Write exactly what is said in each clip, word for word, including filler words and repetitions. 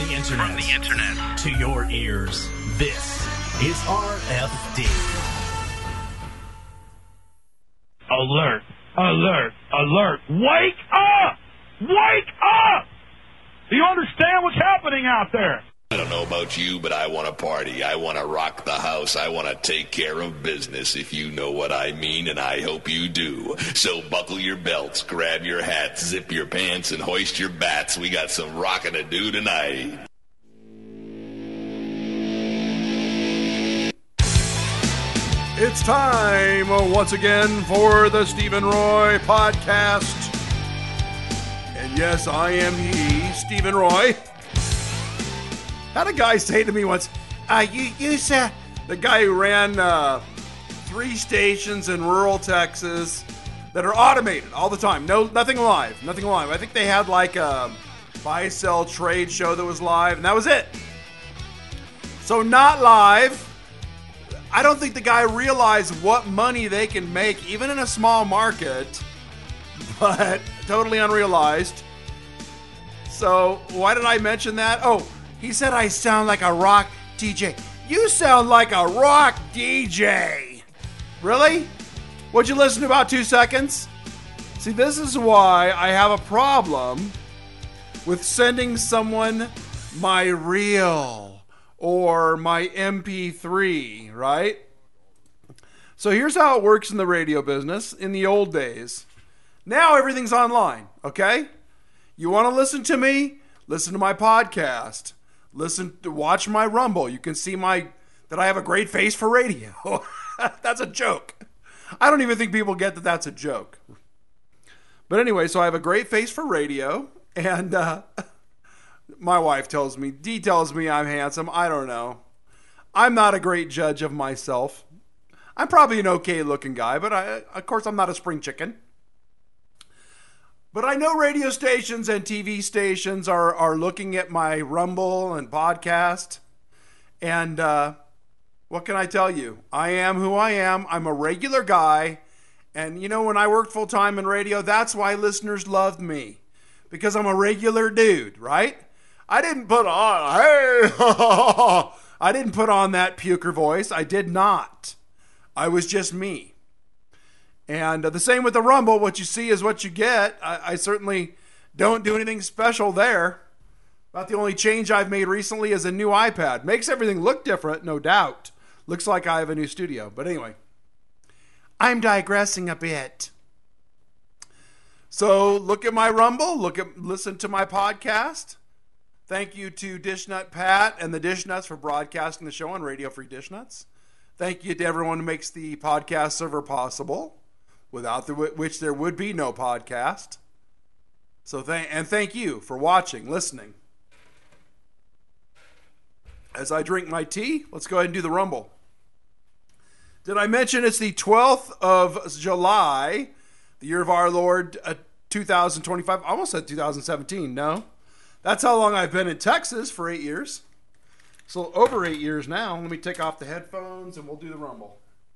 the internet. From the internet. To your ears. This is R F D. Alert! Alert! Alert! Wake up! Wake up! Do you understand what's happening out there? I don't know about you, but I want to party. I want to rock the house. I want to take care of business, if you know what I mean, and I hope you do. So buckle your belts, grab your hats, zip your pants, and hoist your bats. We got some rocking to do tonight. It's time uh, once again for the Stephen Roy podcast. And yes, I am he, Stephen Roy. Had a guy say to me once, uh, you, you said, the guy who ran uh, three stations in rural Texas that are automated all the time. No, nothing live, nothing live. I think they had like a buy, sell, trade show that was live, and that was it. So not live. I don't think the guy realized what money they can make, even in a small market, but totally unrealized. So why did I mention that? Oh, he said I sound like a rock D J. You sound like a rock D J. Really? What'd you listen to about two seconds? See, this is why I have a problem with sending someone my reel or my M P three, right? So here's how it works in the radio business in the old days. Now everything's online, okay? You want to listen to me? Listen to my podcast. Listen to watch my Rumble. You can see my that I have a great face for radio. That's a joke. I don't even think people get that that's a joke. But anyway, so I have a great face for radio, and uh, my wife tells me, Dee tells me I'm handsome. I don't know. I'm not a great judge of myself. I'm probably an okay looking guy, but I, of course I'm not a spring chicken. But I know radio stations and T V stations are, are looking at my Rumble and podcast. And uh, what can I tell you? I am who I am. I'm a regular guy. And, you know, when I worked full time in radio, that's why listeners loved me. Because I'm a regular dude, right? I didn't put on, hey, I didn't put on that puker voice. I did not. I was just me. And uh, the same with the Rumble. What you see is what you get. I, I certainly don't do anything special there. About the only change I've made recently is a new iPad. Makes everything look different, no doubt. Looks like I have a new studio. But anyway, I'm digressing a bit. So look at my Rumble. Look at, listen to my podcast. Thank you to Dishnut Pat and the Dishnuts for broadcasting the show on Radio Free Dishnuts. Thank you to everyone who makes the podcast server possible, without the, which there would be no podcast. So th- and thank you for watching, listening. As I drink my tea, let's go ahead and do the Rumble. Did I mention it's the twelfth of July, the year of our Lord, uh, two thousand twenty-five? I almost said two thousand seventeen, no? That's how long I've been in Texas, for eight years. So over eight years now. Let me take off the headphones and we'll do the Rumble.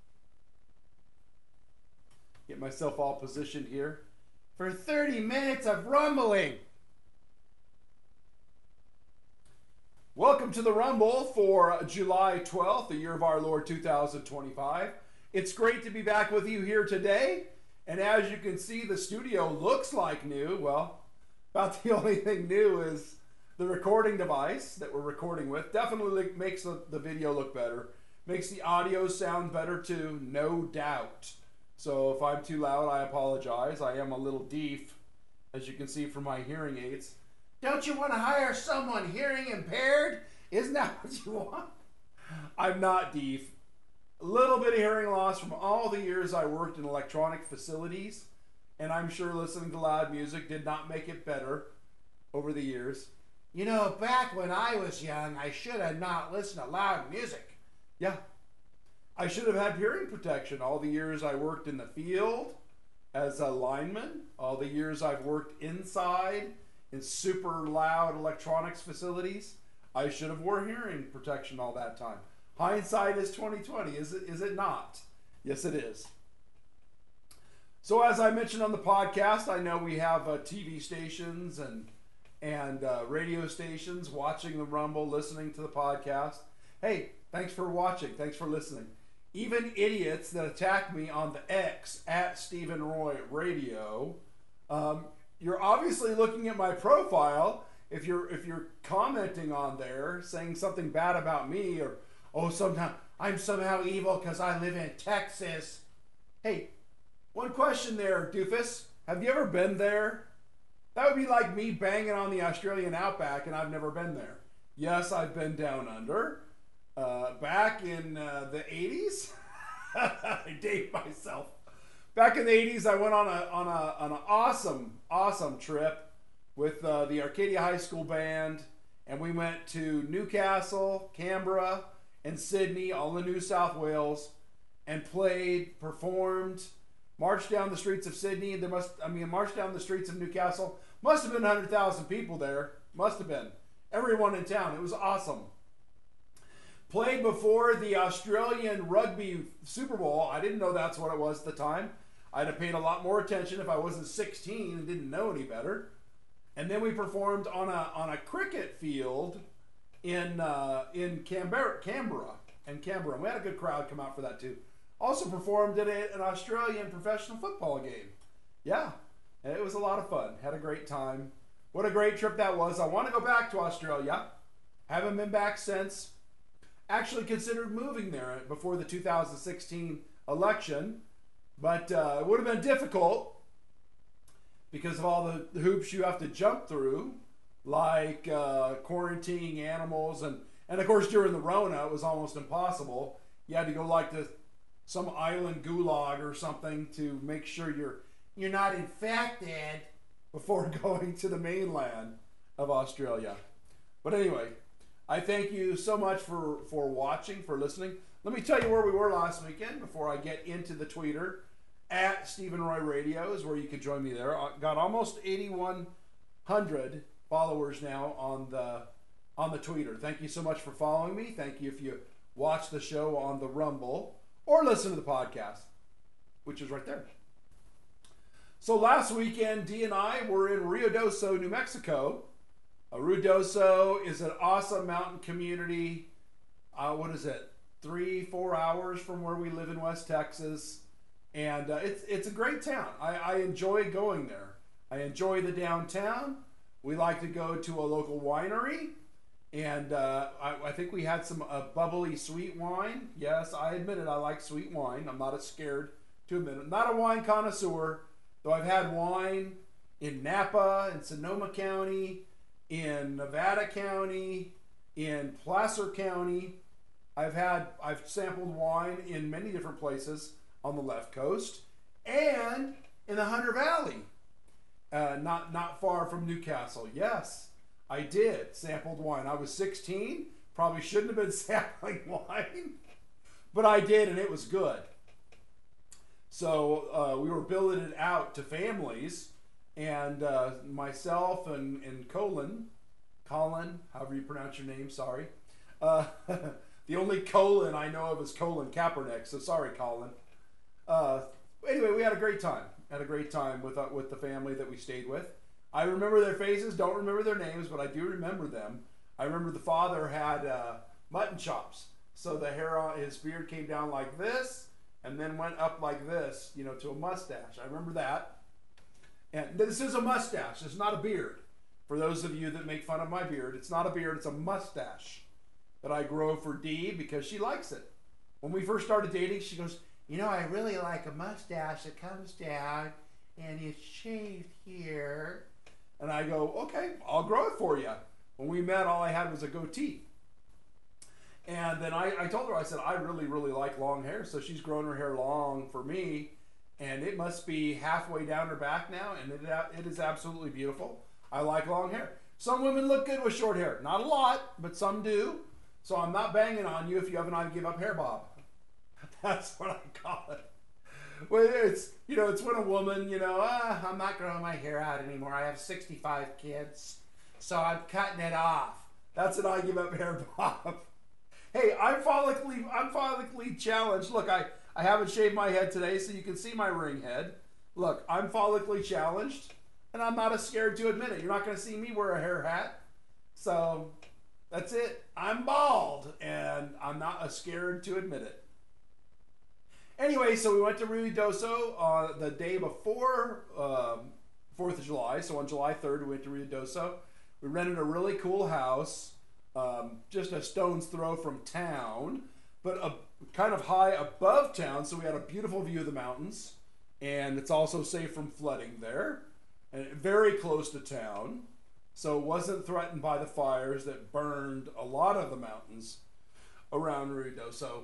Get myself all positioned here for thirty minutes of rumbling. Welcome to the Rumble for July twelfth, the year of our Lord two thousand twenty-five. It's great to be back with you here today. And as you can see, the studio looks like new. Well, about the only thing new is the recording device that we're recording with. Definitely makes the, the video look better. Makes the audio sound better too, no doubt. So if I'm too loud, I apologize. I am a little deaf, as you can see from my hearing aids. Don't you want to hire someone hearing impaired? Isn't that what you want? I'm not deaf. A little bit of hearing loss from all the years I worked in electronic facilities. And I'm sure listening to loud music did not make it better over the years. You know, back when I was young, I should have not listened to loud music. Yeah. I should have had hearing protection all the years I worked in the field as a lineman, all the years I've worked inside in super loud electronics facilities. I should have wore hearing protection all that time. Hindsight is twenty twenty, is it? Is it not? Yes, it is. So as I mentioned on the podcast, I know we have uh, T V stations and and uh, radio stations, watching the Rumble, listening to the podcast. Hey, thanks for watching. Thanks for listening. Even idiots that attack me on the X at Stephen Roy Radio. Um, you're obviously looking at my profile. If you're if you're commenting on there, saying something bad about me, or oh, somehow I'm somehow evil because I live in Texas. Hey, one question there, doofus. Have you ever been there? That would be like me banging on the Australian outback, and I've never been there. Yes, I've been down under. Uh, back in uh, the eighties, I date myself. Back in the eighties, I went on a on a on an awesome awesome trip with uh, the Arcadia High School band, and we went to Newcastle, Canberra, and Sydney, all in New South Wales, and played, performed, marched down the streets of Sydney. There must I mean marched down the streets of Newcastle. Must have been one hundred thousand people there. Must have been. Everyone in town. It was awesome. Played before the Australian Rugby Super Bowl. I didn't know that's what it was at the time. I'd have paid a lot more attention if I wasn't sixteen and didn't know any better. And then we performed on a on a cricket field in uh, in Canberra, Canberra, and Canberra. We had a good crowd come out for that too. Also performed at a, an Australian professional football game. Yeah, it was a lot of fun. Had a great time. What a great trip that was. I want to go back to Australia. Haven't been back since. Actually considered moving there before the two thousand sixteen election, but uh, it would have been difficult because of all the hoops you have to jump through, like uh, quarantining animals, and, and of course during the Rona it was almost impossible. You had to go like to some island gulag or something to make sure you're you're not infected before going to the mainland of Australia. But anyway, I thank you so much for, for watching, for listening. Let me tell you where we were last weekend before I get into the tweeter. At Stephen Roy Radio is where you can join me there. I got almost eighty-one hundred followers now on the on the tweeter. Thank you so much for following me. Thank you if you watch the show on the Rumble or listen to the podcast, which is right there. So last weekend, Dee and I were in Ruidoso, New Mexico. Uh, Ruidoso is an awesome mountain community. Uh, what is it? Three, four hours from where we live in West Texas. And uh, it's it's a great town. I, I enjoy going there. I enjoy the downtown. We like to go to a local winery. And uh, I, I think we had some uh, bubbly sweet wine. Yes, I admit it. I like sweet wine. I'm not as scared to admit it. I'm not a wine connoisseur, though I've had wine in Napa, in Sonoma County, in Nevada County, in Placer County. I've had, I've sampled wine in many different places on the left coast and in the Hunter Valley, uh, not not far from Newcastle. Yes, I did sampled wine. I was sixteen, probably shouldn't have been sampling wine, but I did, and it was good. So uh, we were billing it out to families, and uh, myself and, and Colin, Colin, however you pronounce your name, sorry. Uh, the only Colin I know of is Colin Kaepernick, so sorry, Colin. Uh, anyway, we had a great time. Had a great time with uh, with the family that we stayed with. I remember their faces, don't remember their names, but I do remember them. I remember the father had uh, mutton chops, so the hair on his beard came down like this, and then went up like this, you know, to a mustache. I remember that. And this is a mustache. It's not a beard. For those of you that make fun of my beard, it's not a beard. It's a mustache that I grow for Dee because she likes it. When we first started dating, she goes, you know, I really like a mustache that comes down and it's shaved here. And I go, okay, I'll grow it for you. When we met, all I had was a goatee. And then I, I told her, I said, I really, really like long hair. So she's grown her hair long for me. And it must be halfway down her back now. And it, it is absolutely beautiful. I like long hair. Some women look good with short hair. Not a lot, but some do. So I'm not banging on you if you have an I give up hair bob. That's what I call it. Well, it's, you know, it's when a woman, you know, ah, I'm not growing my hair out anymore. I have sixty-five kids, so I'm cutting it off. That's an I give up hair bob. Hey, I'm follically, I'm follically challenged. Look, I, I haven't shaved my head today, so you can see my ring head. Look, I'm follically challenged. and I'm not as scared to admit it. You're not going to see me wear a hair hat. So that's it. I'm bald, and I'm not as scared to admit it. Anyway, so we went to Ruidoso on the day before um, fourth of July. So on July third, we went to Ruidoso. We rented a really cool house, um, just a stone's throw from town, but a, kind of high above town. So we had a beautiful view of the mountains, and it's also safe from flooding there, and very close to town. So it wasn't threatened by the fires that burned a lot of the mountains around Ruidoso.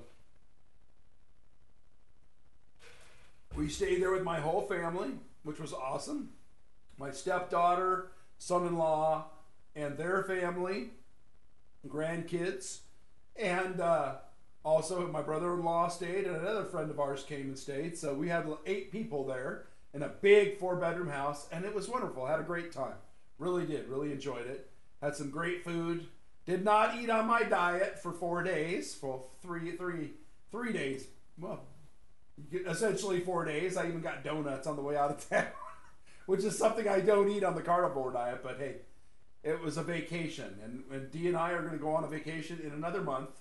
We stayed there with my whole family, which was awesome. My stepdaughter, son-in-law, and their family, grandkids, and uh, also my brother-in-law stayed, and another friend of ours came and stayed. So we had eight people there in a big four-bedroom house, and it was wonderful. I had a great time. Really did. Really enjoyed it. Had some great food. Did not eat on my diet for four days. For three, three, three days. Well, essentially four days. I even got donuts on the way out of town, which is something I don't eat on the carnivore diet. But hey, it was a vacation, and, and Dee and I are going to go on a vacation in another month.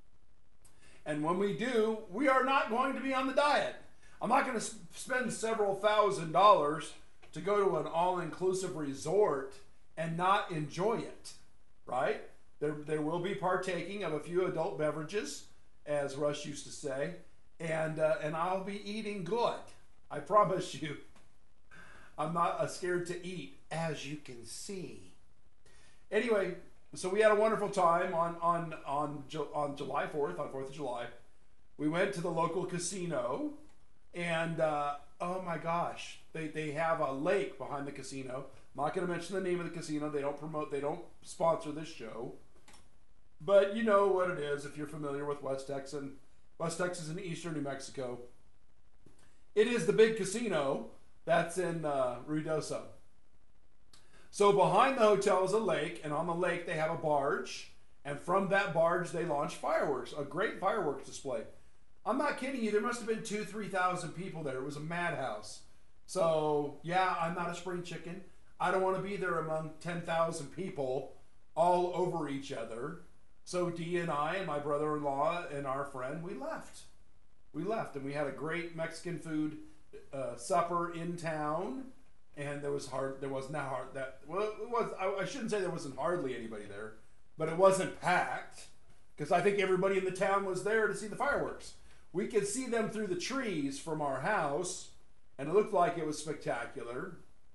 And when we do, we are not going to be on the diet. I'm not going to sp- spend several thousand dollars to go to an all-inclusive resort and not enjoy it, right? There, there will be partaking of a few adult beverages, as Rush used to say, and uh, and I'll be eating good. I promise you. I'm not uh, scared to eat, as you can see. Anyway, so we had a wonderful time on on on on July fourth, on fourth of July. We went to the local casino, and uh, oh my gosh, they they have a lake behind the casino. I'm not going to mention the name of the casino. They don't promote. They don't sponsor this show. But you know what it is if you're familiar with West Texas, West Texas and eastern New Mexico. It is the big casino that's in uh, Ruidoso. So behind the hotel is a lake, and on the lake they have a barge, and from that barge they launch fireworks, a great fireworks display. I'm not kidding you, there must have been two, three thousand people there. It was a madhouse. So yeah, I'm not a spring chicken. I don't want to be there among ten thousand people all over each other. So Dee and I and my brother-in-law and our friend, we left. We left, and we had a great Mexican food uh, supper in town. And there was hard. There was not hard. That well, it was. I, I shouldn't say there wasn't hardly anybody there, but it wasn't packed because I think everybody in the town was there to see the fireworks. We could see them through the trees from our house, and it looked like it was spectacular.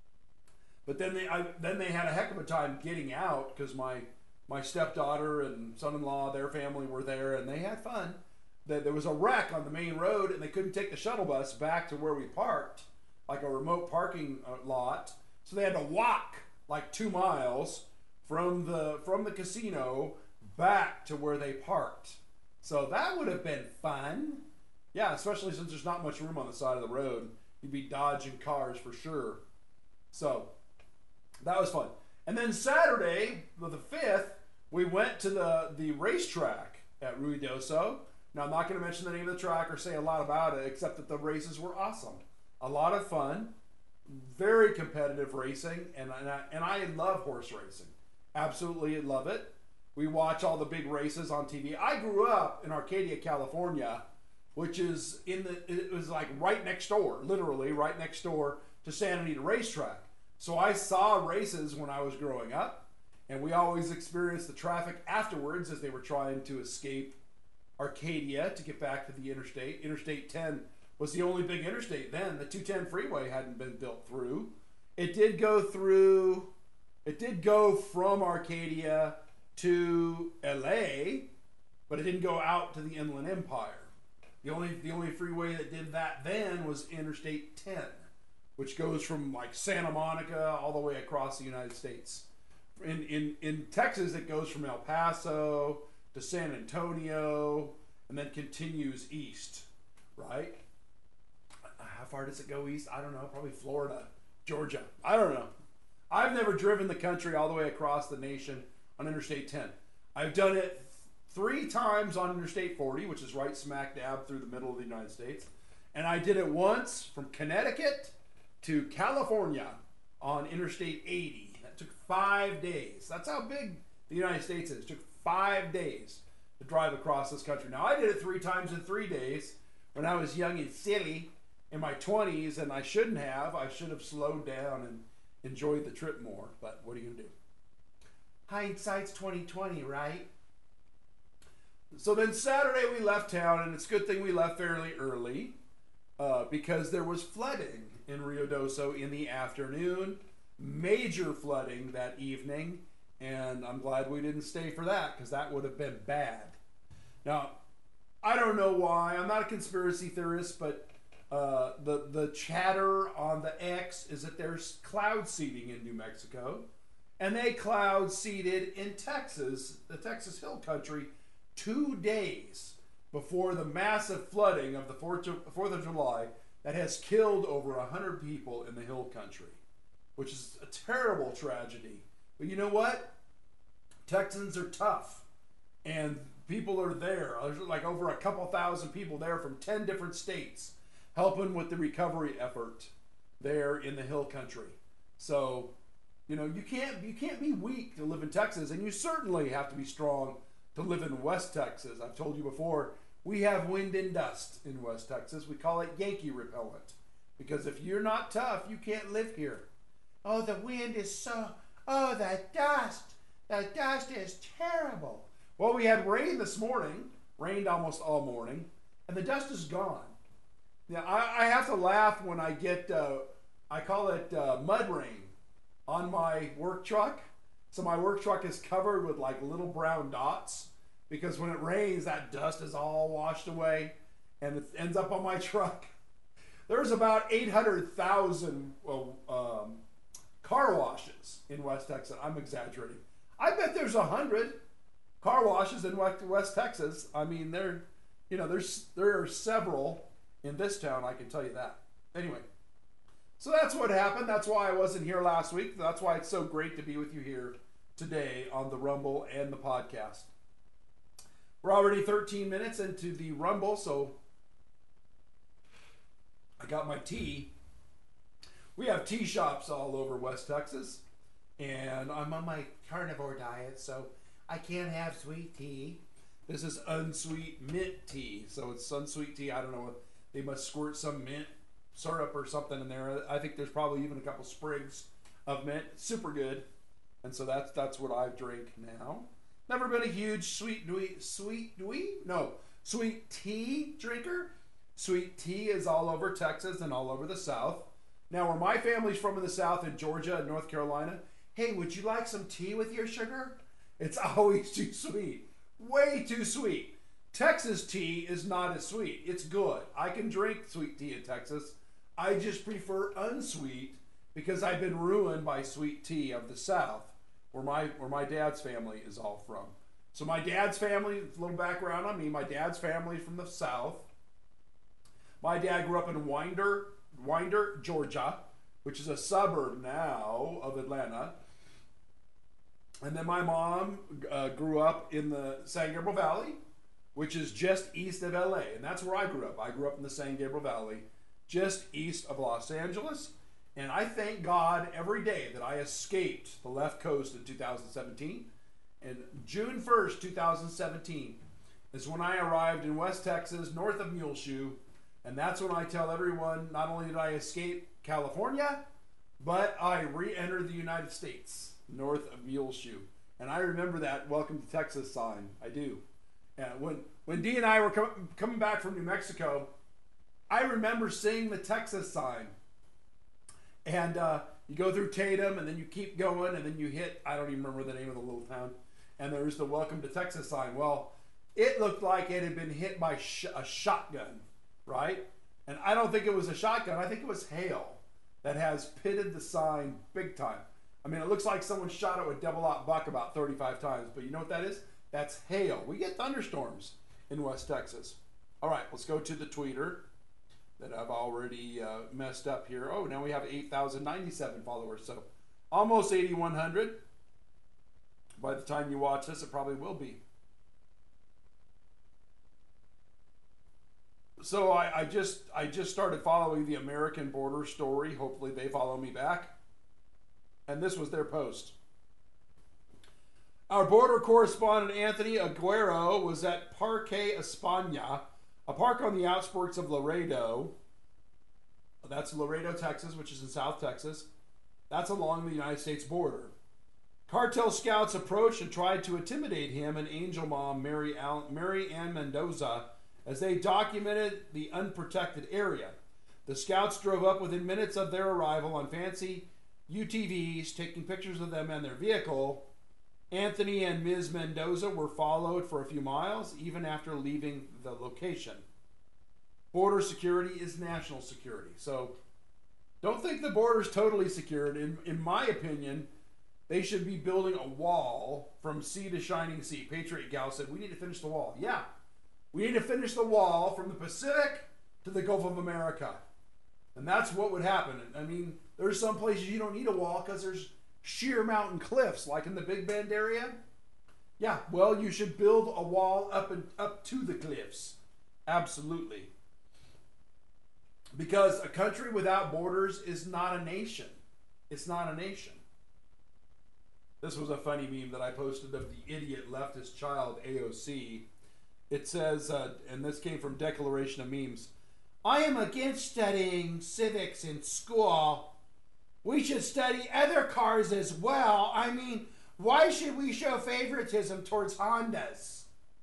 But then they, I, then they had a heck of a time getting out because my my stepdaughter and son-in-law, their family were there, and they had fun. That there was a wreck on the main road, and they couldn't take the shuttle bus back to where we parked, like a remote parking lot. So they had to walk like two miles from the from the casino back to where they parked. So that would have been fun. Yeah, especially since there's not much room on the side of the road. You'd be dodging cars for sure. So that was fun. And then Saturday, the fifth, we went to the, the racetrack at Ruidoso. Now, I'm not going to mention the name of the track or say a lot about it, except that the races were awesome. A lot of fun, very competitive racing, and, and, I, and I love horse racing. Absolutely love it. We watch all the big races on T V. I grew up in Arcadia, California, which is in the, it was like right next door, literally right next door to Santa Anita Racetrack. So I saw races when I was growing up, and we always experienced the traffic afterwards as they were trying to escape Arcadia to get back to the interstate. Interstate ten was the only big interstate then. The two ten freeway hadn't been built through. It did go through, it did go from Arcadia to L A, but it didn't go out to the Inland Empire. The only the only freeway that did that then was Interstate ten, which goes from like Santa Monica all the way across the United States. In in in Texas, it goes from El Paso to San Antonio and then continues east, right? How far does it go east? I don't know. Probably Florida, Georgia. I don't know. I've never driven the country all the way across the nation on Interstate ten. I've done it three times on Interstate forty, which is right smack dab through the middle of the United States. And I did it once from Connecticut to California on Interstate eighty. That took five days. That's how big the United States is. It took five days to drive across this country. Now, I did it three times in three days when I was young and silly in my twenties, and I shouldn't have. I should have slowed down and enjoyed the trip more, but what are you going to do? Hindsight's twenty twenty, right? So then Saturday we left town, and it's a good thing we left fairly early uh, because there was flooding in Ruidoso in the afternoon. Major flooding that evening, and I'm glad we didn't stay for that because that would have been bad. Now, I don't know why. I'm not a conspiracy theorist, but uh, the, the chatter on the X is that there's cloud seeding in New Mexico, and they cloud seeded in Texas, the Texas Hill Country, two days before the massive flooding of the fourth of July that has killed over one hundred people in the Hill Country, which is a terrible tragedy. But you know what? Texans are tough, and people are there. There's like over a couple thousand people there from ten different states helping with the recovery effort there in the Hill Country. So, you know, you can't you can't be weak to live in Texas, and you certainly have to be strong to live in West Texas. I've told you before, we have wind and dust in West Texas. We call it Yankee repellent, because if you're not tough, you can't live here. Oh, the wind is so, oh, the dust, the dust is terrible. Well, we had rain this morning, rained almost all morning, and the dust is gone. Now, I, I have to laugh when I get, uh, I call it uh, mud rain on my work truck. So my work truck is covered with like little brown dots because when it rains, that dust is all washed away and it ends up on my truck. There's about eight hundred thousand um, car washes in West Texas. I'm exaggerating. I bet there's a hundred car washes in West Texas. I mean, there, you know, there's there are several in this town. I can tell you that. Anyway, so that's what happened. That's why I wasn't here last week. That's why it's so great to be with you here today on the Rumble and the podcast. We're already thirteen minutes into the Rumble, so I got my tea. We have tea shops all over West Texas, and I'm on my carnivore diet, so I can't have sweet tea. This is unsweet mint tea, so it's unsweet tea. I don't know, they must squirt some mint syrup or something in there. I think there's probably even a couple sprigs of mint. Super good. And so that's that's what I drink now. Never been a huge sweet dwee, sweet dwee? No, sweet tea drinker. Sweet tea is all over Texas and all over the South. Now, where my family's from in the South, in Georgia and North Carolina, hey, would you like some tea with your sugar? It's always too sweet. Way too sweet. Texas tea is not as sweet. It's good. I can drink sweet tea in Texas. I just prefer unsweet because I've been ruined by sweet tea of the South, where my where my dad's family is all from. So my dad's family, a little background on me, my dad's family from the South. My dad grew up in Winder, Winder, Georgia, which is a suburb now of Atlanta. And then my mom uh, grew up in the San Gabriel Valley, which is just east of L A. And that's where I grew up. I grew up in the San Gabriel Valley, just east of Los Angeles. And I thank God every day that I escaped the left coast in two thousand seventeen. And June first, two thousand seventeen is when I arrived in West Texas, north of Muleshoe. And that's when I tell everyone, not only did I escape California, but I re-entered the United States, north of Muleshoe. And I remember that Welcome to Texas sign. I do. And when, when Dee and I were com- coming back from New Mexico, I remember seeing the Texas sign. And uh, you go through Tatum, and then you keep going, and then you hit, I don't even remember the name of the little town, and there's the Welcome to Texas sign. Well, it looked like it had been hit by sh- a shotgun, right? And I don't think it was a shotgun. I think it was hail that has pitted the sign big time. I mean, it looks like someone shot it with double-aught buck about thirty-five times, but you know what that is? That's hail. We get thunderstorms in West Texas. All right, let's go to the tweeter that I've already uh, messed up here. Oh, now we have eight thousand ninety-seven followers, so almost eighty-one hundred. By the time you watch this, it probably will be. So I, I just I just started following the American Border Story. Hopefully they follow me back. And this was their post. Our border correspondent Anthony Aguero was at Parque España, a park on the outskirts of Laredo. That's Laredo, Texas, which is in South Texas. That's along the United States border. Cartel scouts approached and tried to intimidate him and Angel Mom Mary, Al- Mary Ann Mendoza as they documented the unprotected area. The scouts drove up within minutes of their arrival on fancy U T Vs, taking pictures of them and their vehicle. Anthony and Miz Mendoza were followed for a few miles, even after leaving the location. Border security is national security. So don't think the border's totally secured. In, in my opinion, they should be building a wall from sea to shining sea. Patriot Gal said, we need to finish the wall. Yeah, we need to finish the wall from the Pacific to the Gulf of America. And that's what would happen. I mean, there's some places you don't need a wall because there's sheer mountain cliffs, like in the Big Bend area. Yeah, well, you should build a wall up and up to the cliffs. Absolutely. Because a country without borders is not a nation. It's not a nation. This was a funny meme that I posted of the idiot leftist child, A O C. It says, uh, and this came from Declaration of Memes, I am against studying civics in school. We should study other cars as well. I mean, why should we show favoritism towards Hondas?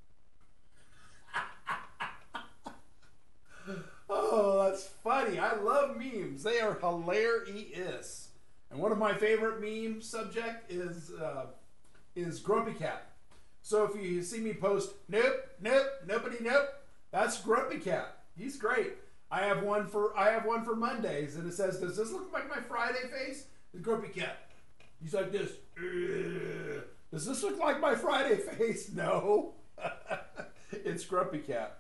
Oh, that's funny. I love memes. They are hilarious. And one of my favorite meme subject is uh, is Grumpy Cat. So if you see me post, nope, nope, nobody, nope, that's Grumpy Cat. He's great. I have one for I have one for Mondays, and it says, does this look like my Friday face? The Grumpy Cat. He's like this. Ugh. Does this look like my Friday face? No. It's Grumpy Cat.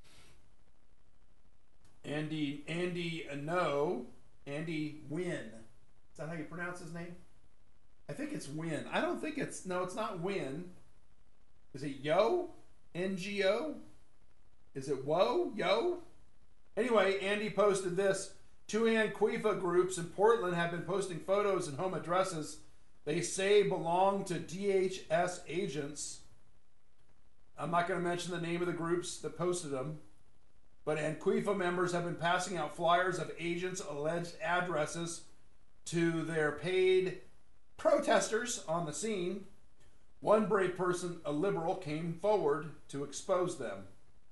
Andy, Andy, uh, no, Andy Wynn. Is that how you pronounce his name? I think it's Wynn. I don't think it's, no, it's not Wynn. Is it Yo? N G O? Is it Whoa? Yo? Anyway, Andy posted this. Two Anquifa groups in Portland have been posting photos and home addresses they say belong to D H S agents. I'm not going to mention the name of the groups that posted them. But Anquifa members have been passing out flyers of agents' alleged addresses to their paid protesters on the scene. One brave person, a liberal, came forward to expose them.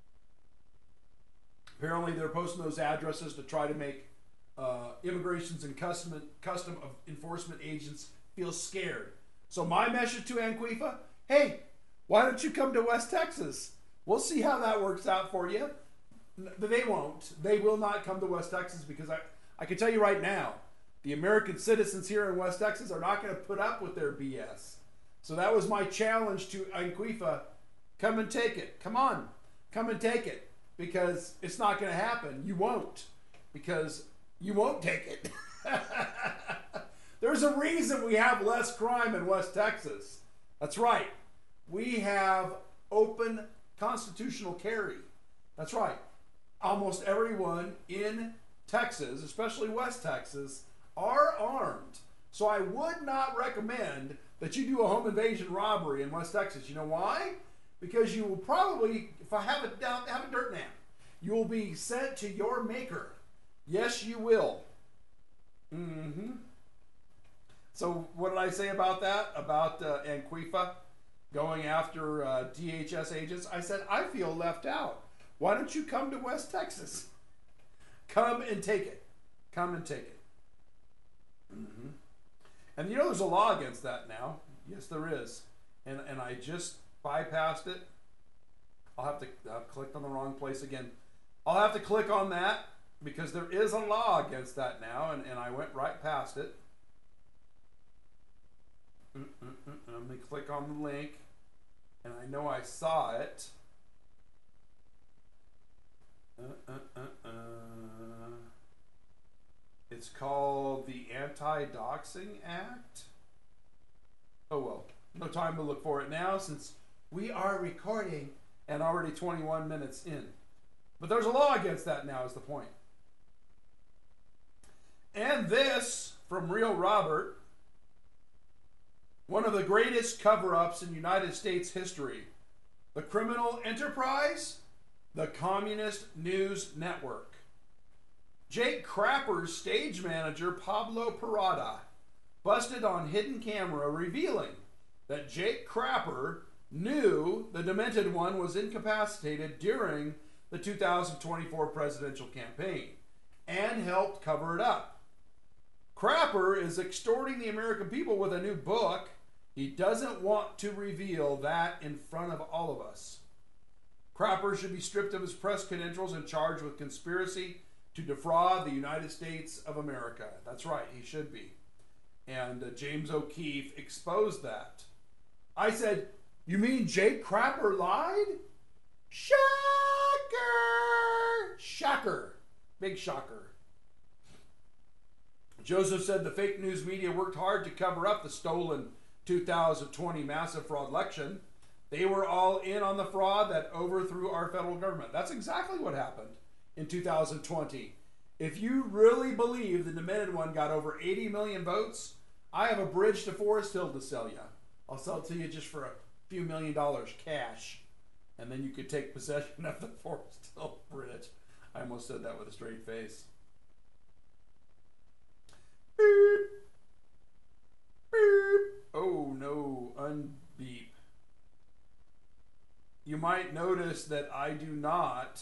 Apparently they're posting those addresses to try to make uh, immigrations and custom, custom of enforcement agents feel scared. So my message to Anquifa, hey, why don't you come to West Texas? We'll see how that works out for you. They won't. They will not come to West Texas because I, I can tell you right now, the American citizens here in West Texas are not going to put up with their B S. So that was my challenge to Anquifa. Come and take it. Come on. Come and take it. Because it's not going to happen. You won't. Because you won't take it. There's a reason we have less crime in West Texas. That's right. We have open constitutional carry. That's right. Almost everyone in Texas, especially West Texas, are armed. So I would not recommend that you do a home invasion robbery in West Texas. You know why? Because you will probably, if I have a, have a dirt nap, you will be sent to your maker. Yes, you will. Mm-hmm. So what did I say about that? About uh, Anquifa going after uh, D H S agents? I said, I feel left out. Why don't you come to West Texas? Come and take it. Come and take it. Mm-hmm. And you know there's a law against that now. Yes, there is. And and I just bypassed it. I'll have to I've clicked on the wrong place again. I'll have to click on that because there is a law against that now, and, and I went right past it. Mm-mm-mm. Let me click on the link, and I know I saw it. Uh, uh, uh, uh. It's called the Anti-Doxing Act. Oh well, no time to look for it now since we are recording and already twenty-one minutes in. But there's a law against that now is the point. And this from Real Robert. of the greatest cover-ups in United States history. The criminal enterprise, the Communist News Network. Jake Crapper's stage manager, Pablo Parada, busted on hidden camera revealing that Jake Crapper knew the Demented One was incapacitated during the two thousand twenty-four presidential campaign and helped cover it up. Crapper is extorting the American people with a new book. He doesn't want to reveal that in front of all of us. Crapper should be stripped of his press credentials and charged with conspiracy to defraud the United States of America. That's right, he should be. And uh, James O'Keefe exposed that. I said, you mean Jake Crapper lied? Shocker! Shocker. Big shocker. Joseph said the fake news media worked hard to cover up the stolen two thousand twenty massive fraud election. They were all in on the fraud that overthrew our federal government. That's exactly what happened in two thousand twenty. If you really believe the Demented One got over eighty million votes, I have a bridge to Forest Hill to sell you. I'll sell it to you just for a few million dollars cash. And then you could take possession of the Forest Hill Bridge. I almost said that with a straight face. Beep. Beep. Oh no, unbeep. You might notice that I do not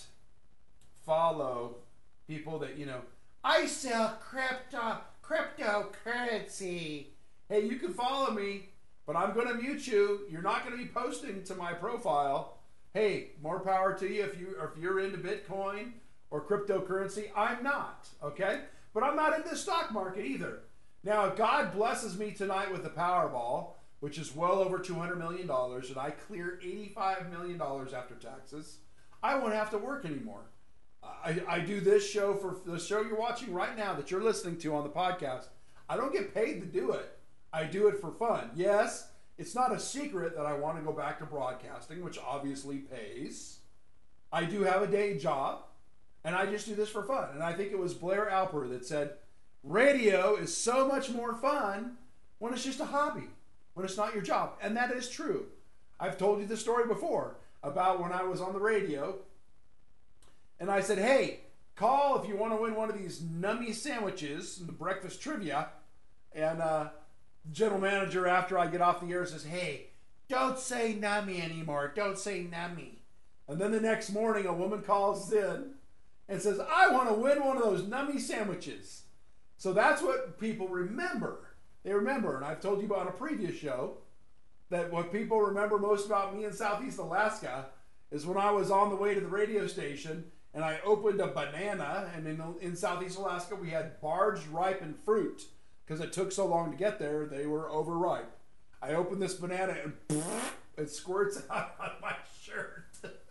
follow people that, you know, I sell crypto, cryptocurrency. Hey, you can follow me, but I'm going to mute you. You're not going to be posting to my profile. Hey, more power to you if, you if you're into Bitcoin or cryptocurrency. I'm not, okay? But I'm not in the stock market either. Now, if God blesses me tonight with the Powerball, which is well over two hundred million dollars, and I clear eighty-five million dollars after taxes, I won't have to work anymore. I, I do this show for the show you're watching right now that you're listening to on the podcast. I don't get paid to do it. I do it for fun. Yes, it's not a secret that I want to go back to broadcasting, which obviously pays. I do have a day job, and I just do this for fun. And I think it was Blair Alper that said, radio is so much more fun when it's just a hobby, when it's not your job. And that is true. I've told you the story before about when I was on the radio, and I said, hey, call if you want to win one of these nummy sandwiches in the breakfast trivia. And uh, general manager, after I get off the air, says, hey, don't say nummy anymore. Don't say nummy. And then the next morning, a woman calls in and says, I want to win one of those nummy sandwiches. So that's what people remember. They remember, and I've told you about on a previous show, that what people remember most about me in Southeast Alaska is when I was on the way to the radio station and I opened a banana, and in, in Southeast Alaska we had barge ripened fruit. Because it took so long to get there, they were overripe. I opened this banana and it squirts out on my shirt.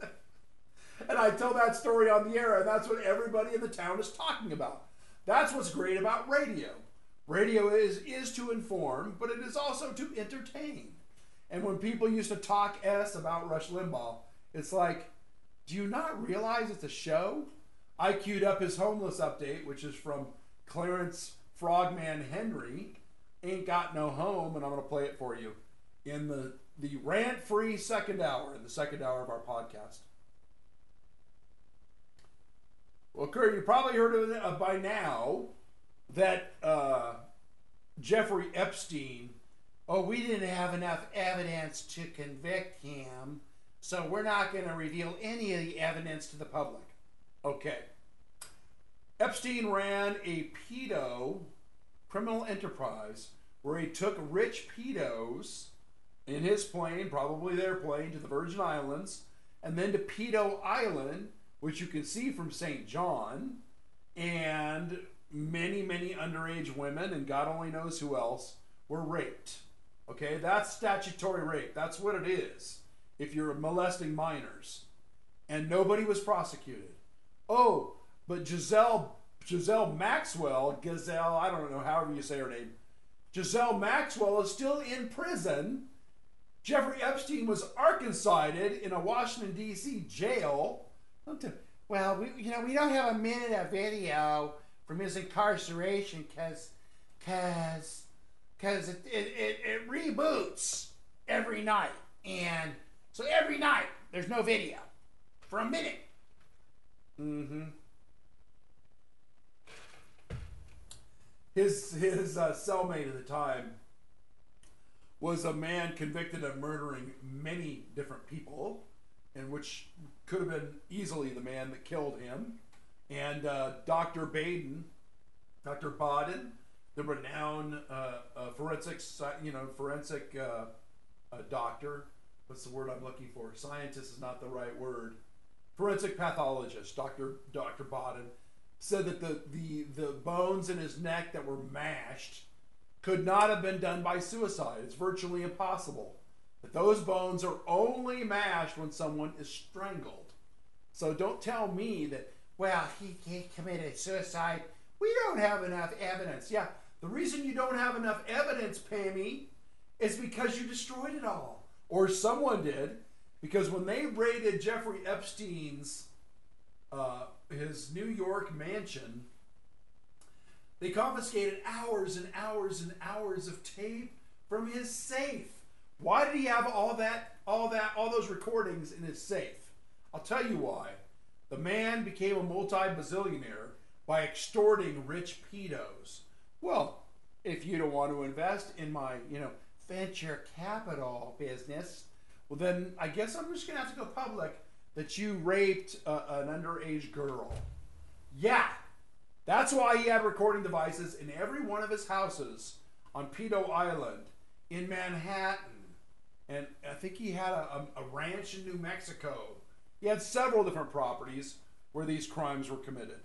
And I tell that story on the air, and that's what everybody in the town is talking about. That's what's great about radio. Radio is, is to inform, but it is also to entertain. And when people used to talk S about Rush Limbaugh, it's like, do you not realize it's a show? I queued up his homeless update, which is from Clarence Frogman Henry, Ain't Got No Home, and I'm going to play it for you in the, the rant-free second hour, in the second hour of our podcast. Well, Kurt, you probably heard of it uh, by now that uh, Jeffrey Epstein, oh, we didn't have enough evidence to convict him, so we're not going to reveal any of the evidence to the public. Okay. Epstein ran a pedo criminal enterprise where he took rich pedos in his plane, probably their plane, to the Virgin Islands, and then to Pedo Island, which you can see from Saint John, and many, many underage women, and God only knows who else, were raped. Okay, that's statutory rape. That's what it is if you're molesting minors. And nobody was prosecuted. Oh, but Giselle, Giselle Maxwell, Gazelle, I don't know, however you say her name, Giselle Maxwell is still in prison. Jeffrey Epstein was Arkancided in a Washington, D C jail. Well, we, you know, we don't have a minute of video from his incarceration because, because, because it, it, it, it re three boots every night. And so every night, there's no video for a minute. Mm-hmm. His, his uh, cellmate at the time was a man convicted of murdering many different people, and which could have been easily the man that killed him. And uh, Doctor Baden, Doctor Baden, the renowned uh, uh, forensic, you know, forensic uh, uh, doctor. What's the word I'm looking for? Scientist is not the right word. Forensic pathologist, Doctor Doctor Baden, said that the, the the bones in his neck that were mashed could not have been done by suicide. It's virtually impossible. That those bones are only mashed when someone is strangled. So don't tell me that, well, he, he committed suicide. We don't have enough evidence. Yeah, the reason you don't have enough evidence, Pammy, is because you destroyed it all. Or someone did, because when they raided Jeffrey Epstein's, uh, his New York mansion, they confiscated hours and hours and hours of tape from his safe. Why did he have all that, all that, all those recordings in his safe? I'll tell you why. The man became a multi-bazillionaire by extorting rich pedos. Well, if you don't want to invest in my, you know, venture capital business, well then I guess I'm just gonna have to go public that you raped uh, an underage girl. Yeah, that's why he had recording devices in every one of his houses on Pedo Island, in Manhattan, and I think he had a, a, a ranch in New Mexico. He had several different properties where these crimes were committed.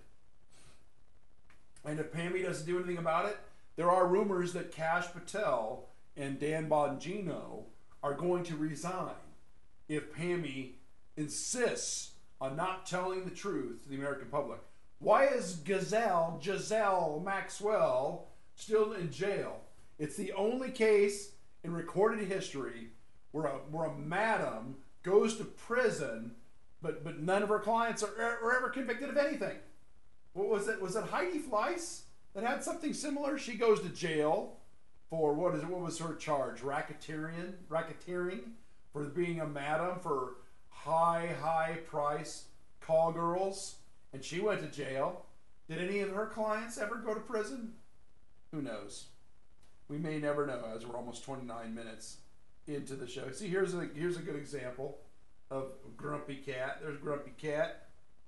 And if Pammy doesn't do anything about it, there are rumors that Kash Patel and Dan Bongino are going to resign if Pammy insists on not telling the truth to the American public. Why is Gazelle, Giselle Maxwell still in jail? It's the only case in recorded history where a, where a madam goes to prison, but, but none of her clients are, are ever convicted of anything. What was it? Was it Heidi Fleiss that had something similar? She goes to jail for, what is it? What was her charge? Racketeering? Racketeering? For being a madam for high, high price call girls. And she went to jail. Did any of her clients ever go to prison? Who knows? We may never know, as we're almost twenty-nine minutes into the show. See, here's a here's a good example of Grumpy Cat. There's Grumpy Cat.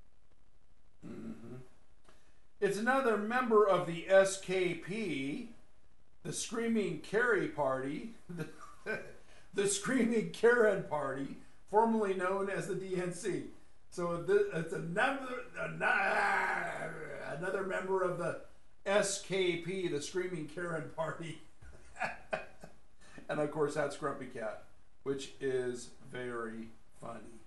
Mm-hmm. It's another member of the S K P, the Screaming Carrie Party, the, the Screaming Karen Party, formerly known as the D N C. So this, it's another, another member of the S K P, the Screaming Karen Party. And of course that's Grumpy Cat, which is very funny.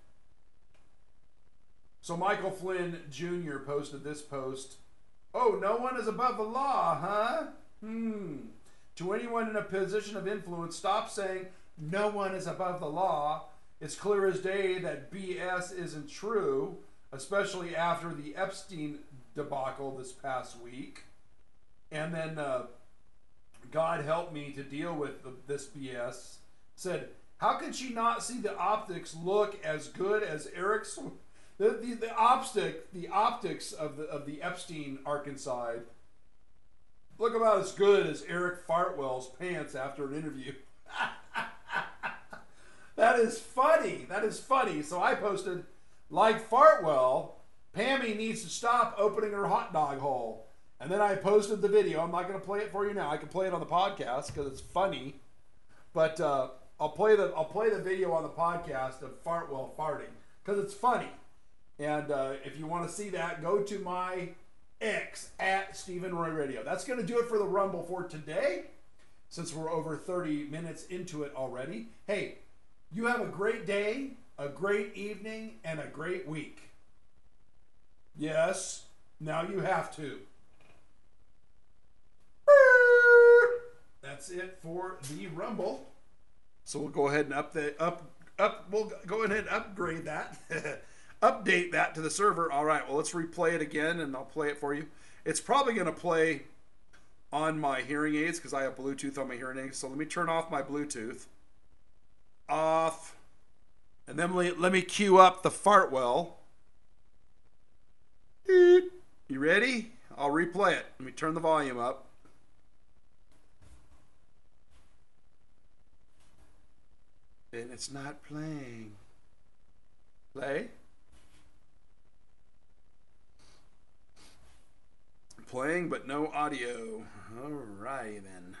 So Michael Flynn Junior posted this post. Oh, no one is above the law, huh? Hmm. To anyone in a position of influence, stop saying no one is above the law. It's clear as day that B S isn't true, especially after the Epstein debacle this past week. And then uh, God help me to deal with the, this B S. Said, how can she not see the optics look as good as Eric's? The, the, the optic, the optics of the of the Epstein Arkansas look about as good as Eric Fartwell's pants after an interview. That is funny. That is funny. So I posted, like Fartwell, Pammy needs to stop opening her hot dog hole. And then I posted the video. I'm not going to play it for you now. I can play it on the podcast because it's funny. But uh, I'll play the I'll play the video on the podcast of Fartwell farting because it's funny. And uh, if you want to see that, go to my X at Stephen Roy Radio. That's going to do it for the Rumble for today, since we're over thirty minutes into it already. Hey, you have a great day, a great evening, and a great week. Yes, now you have to. That's it for the Rumble. So we'll go ahead and up the up up. We'll go ahead and upgrade that. Update that to the server. All right, well, let's replay it again, and I'll play it for you. It's probably going to play on my hearing aids because I have Bluetooth on my hearing aids. So let me turn off my Bluetooth. Off. And then let, let me cue up the fart well. You ready? I'll replay it. Let me turn the volume up. And it's not playing. Play. Playing, but no audio. Alrighty then.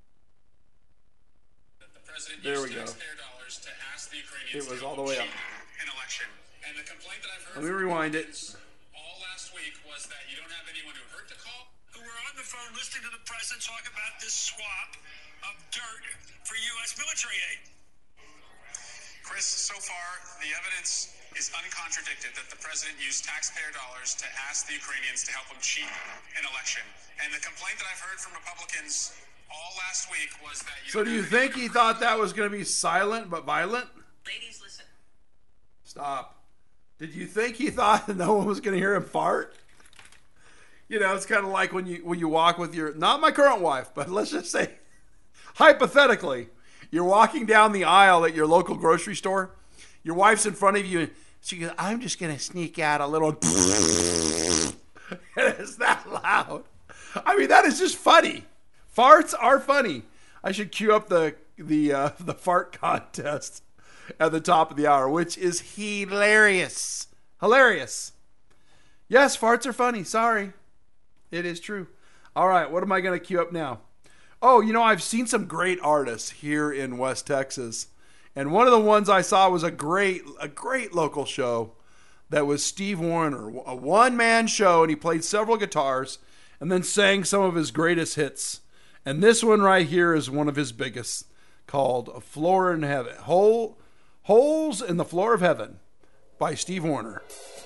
The president there we used go. taxpayer dollars to ask the Ukrainians It was to all the help way up. cheat an election. And the complaint that I've heard Let me from rewind it. Republicans all last week was that you don't have anyone who heard the call. Who were on the phone listening to the president talk about this swap of dirt for U S military aid. Chris, so far, the evidence is uncontradicted that the president used taxpayer dollars to ask the Ukrainians to help him cheat an election. And the complaint that I've heard from Republicans all last week was that you So do you think he thought that was going to be silent but violent? Ladies, listen. Stop. Did you think he thought no one was going to hear him fart? You know, it's kind of like when you when you walk with your, not my current wife, but let's just say, hypothetically, you're walking down the aisle at your local grocery store. Your wife's in front of you, and she goes, I'm just going to sneak out a little. And it's that loud. I mean, that is just funny. Farts are funny. I should cue up the the uh, the fart contest at the top of the hour, which is hilarious. Hilarious. Yes, farts are funny. Sorry. It is true. All right, what am I going to cue up now? Oh, you know, I've seen some great artists here in West Texas. And one of the ones I saw was a great a great local show that was Steve Wariner, a one-man show, and he played several guitars and then sang some of his greatest hits. And this one right here is one of his biggest, called "A Floor in Heaven." Hole, Holes in the Floor of Heaven by Steve Wariner.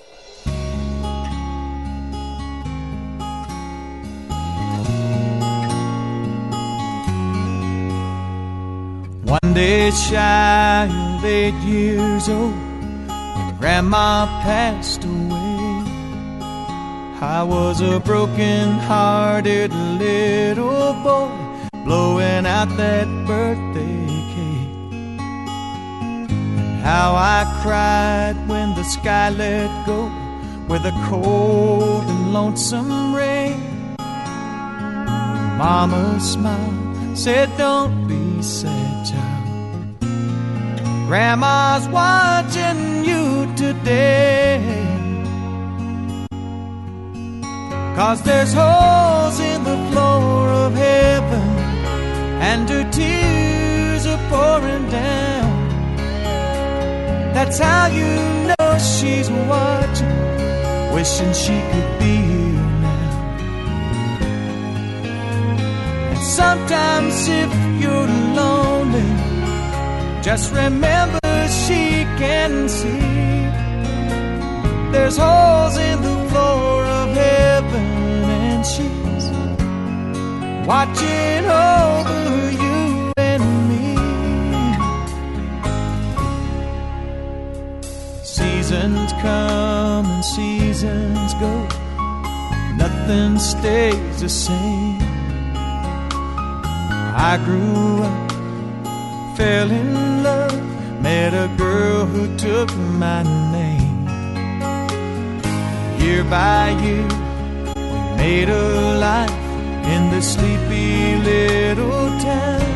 One day shy of eight years old, when Grandma passed away, I was a broken-hearted little boy, blowing out that birthday cake. And how I cried when the sky let go with a cold and lonesome rain. Mama smiled, said, don't be sad, child. Grandma's watching you today. 'Cause there's holes in the floor of heaven, and her tears are pouring down. That's how you know she's watching, wishing she could be here now. And sometimes if you're lonely, just remember she can see. There's holes in the floor of heaven, and she's watching over you and me. Seasons come and seasons go, nothing stays the same. I grew up, fell in love, met a girl who took my name. Year by year, we made a life in this sleepy little town.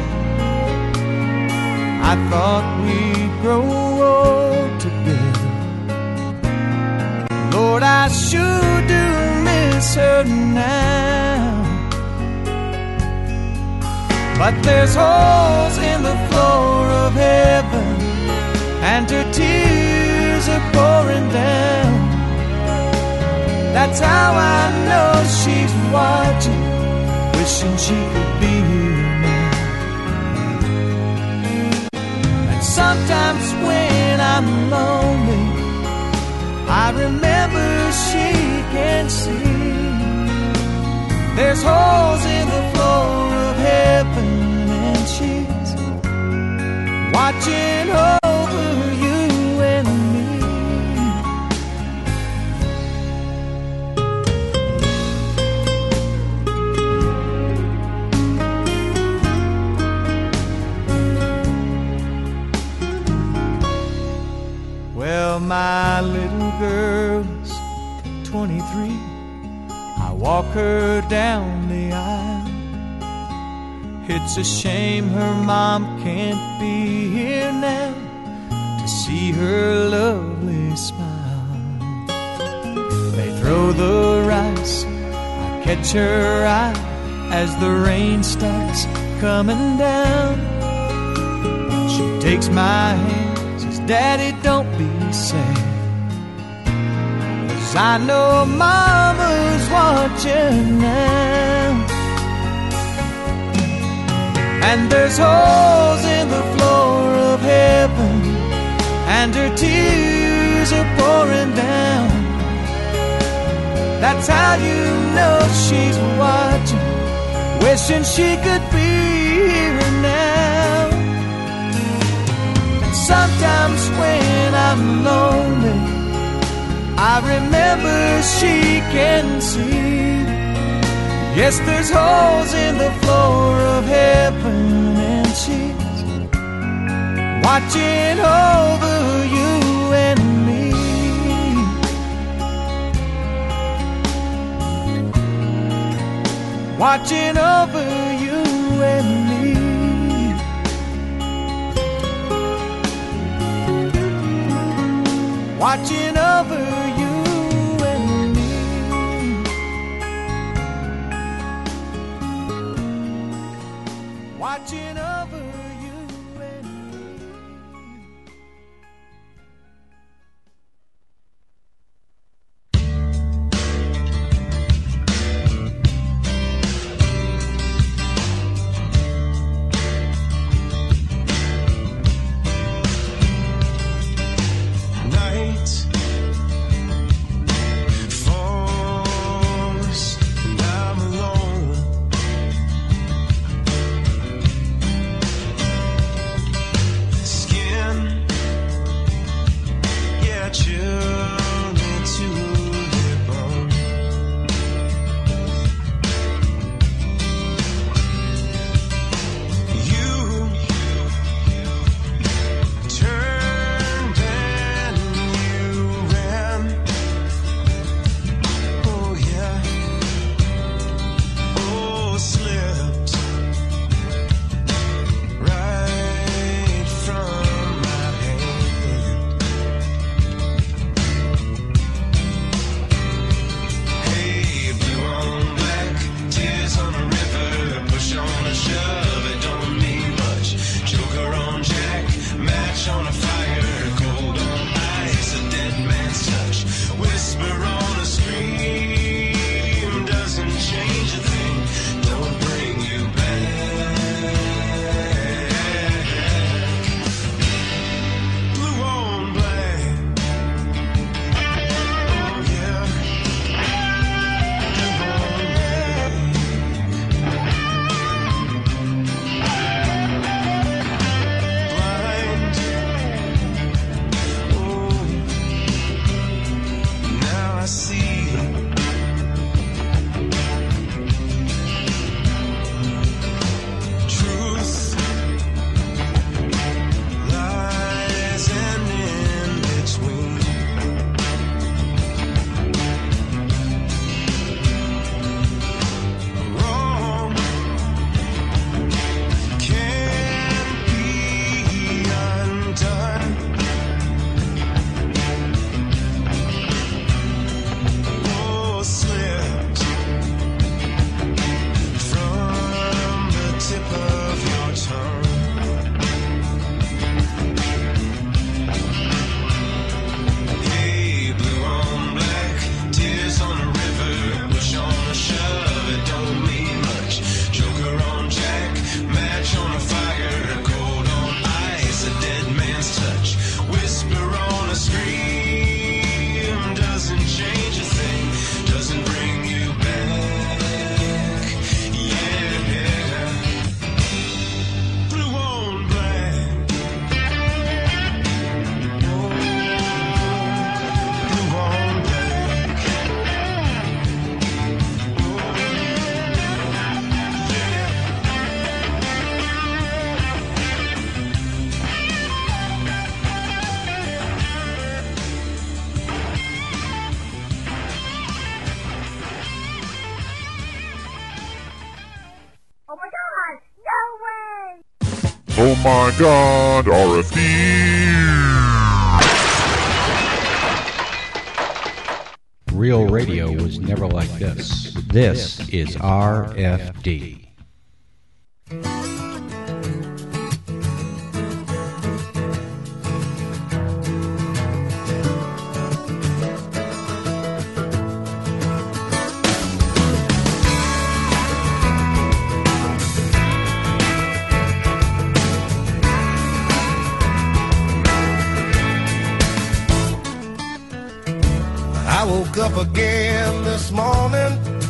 I thought we'd grow old together. Lord, I sure do miss her now. But there's holes in the floor of heaven, and her tears are pouring down. That's how I know she's watching, wishing she could be here now. And sometimes when I'm lonely, I remember she can see. There's holes in the floor of heaven, and she's watching over you and me. my little girl's twenty-three. I walk her down the aisle. It's a shame her mom can't be here now to see her lovely smile. They throw the rice, I catch her eye as the rain starts coming down. She takes my hand, says, Daddy, don't be sad, 'cause I know Mama's watching now. And there's holes in the floor of heaven, and her tears are pouring down. That's how you know she's watching, wishing she could be here now. And sometimes when I'm lonely, I remember she can see. Yes, there's holes in the floor of heaven, and she's watching over you and me. Watching over you and me. Watching over you and me. Watching over you and me. Night Oh my God, R F D. Real radio was never like this. This is R F D. I woke up again this morning,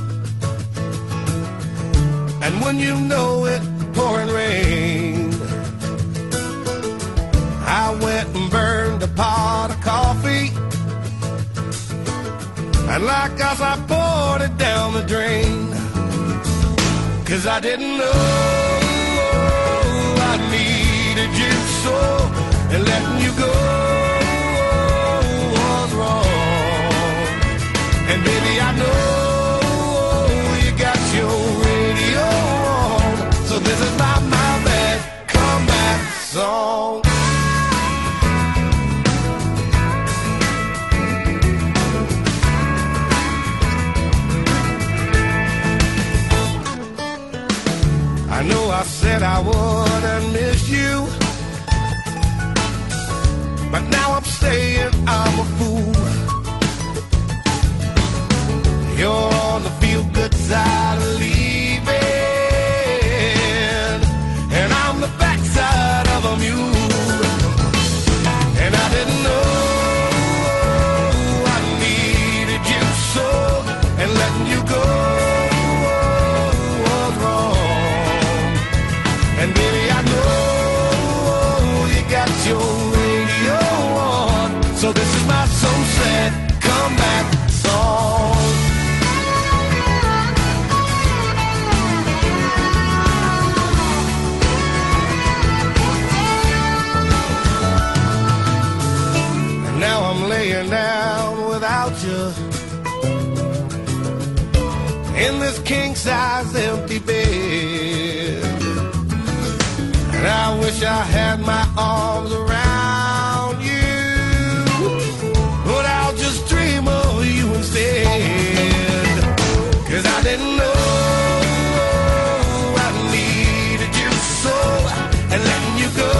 and when you know it, pouring rain. I went and burned a pot of coffee, and like us I poured it down the drain. Cause I didn't know I needed you so, and letting you go was wrong. And baby, I know you got your radio on, so this is my, my bad comeback song. I know I said I wouldn't miss you, but now I'm saying I'm a fool. You're on the feel-good side of leaving, and I'm the backside of a mule. And I didn't know I needed you so, and letting you go was wrong. And baby, I know you got your radio on, so this is my so sad comeback song. Laying down without you in this king-size empty bed, and I wish I had my arms around you, but I'll just dream of you instead. Cause I didn't know I needed you so, and letting you go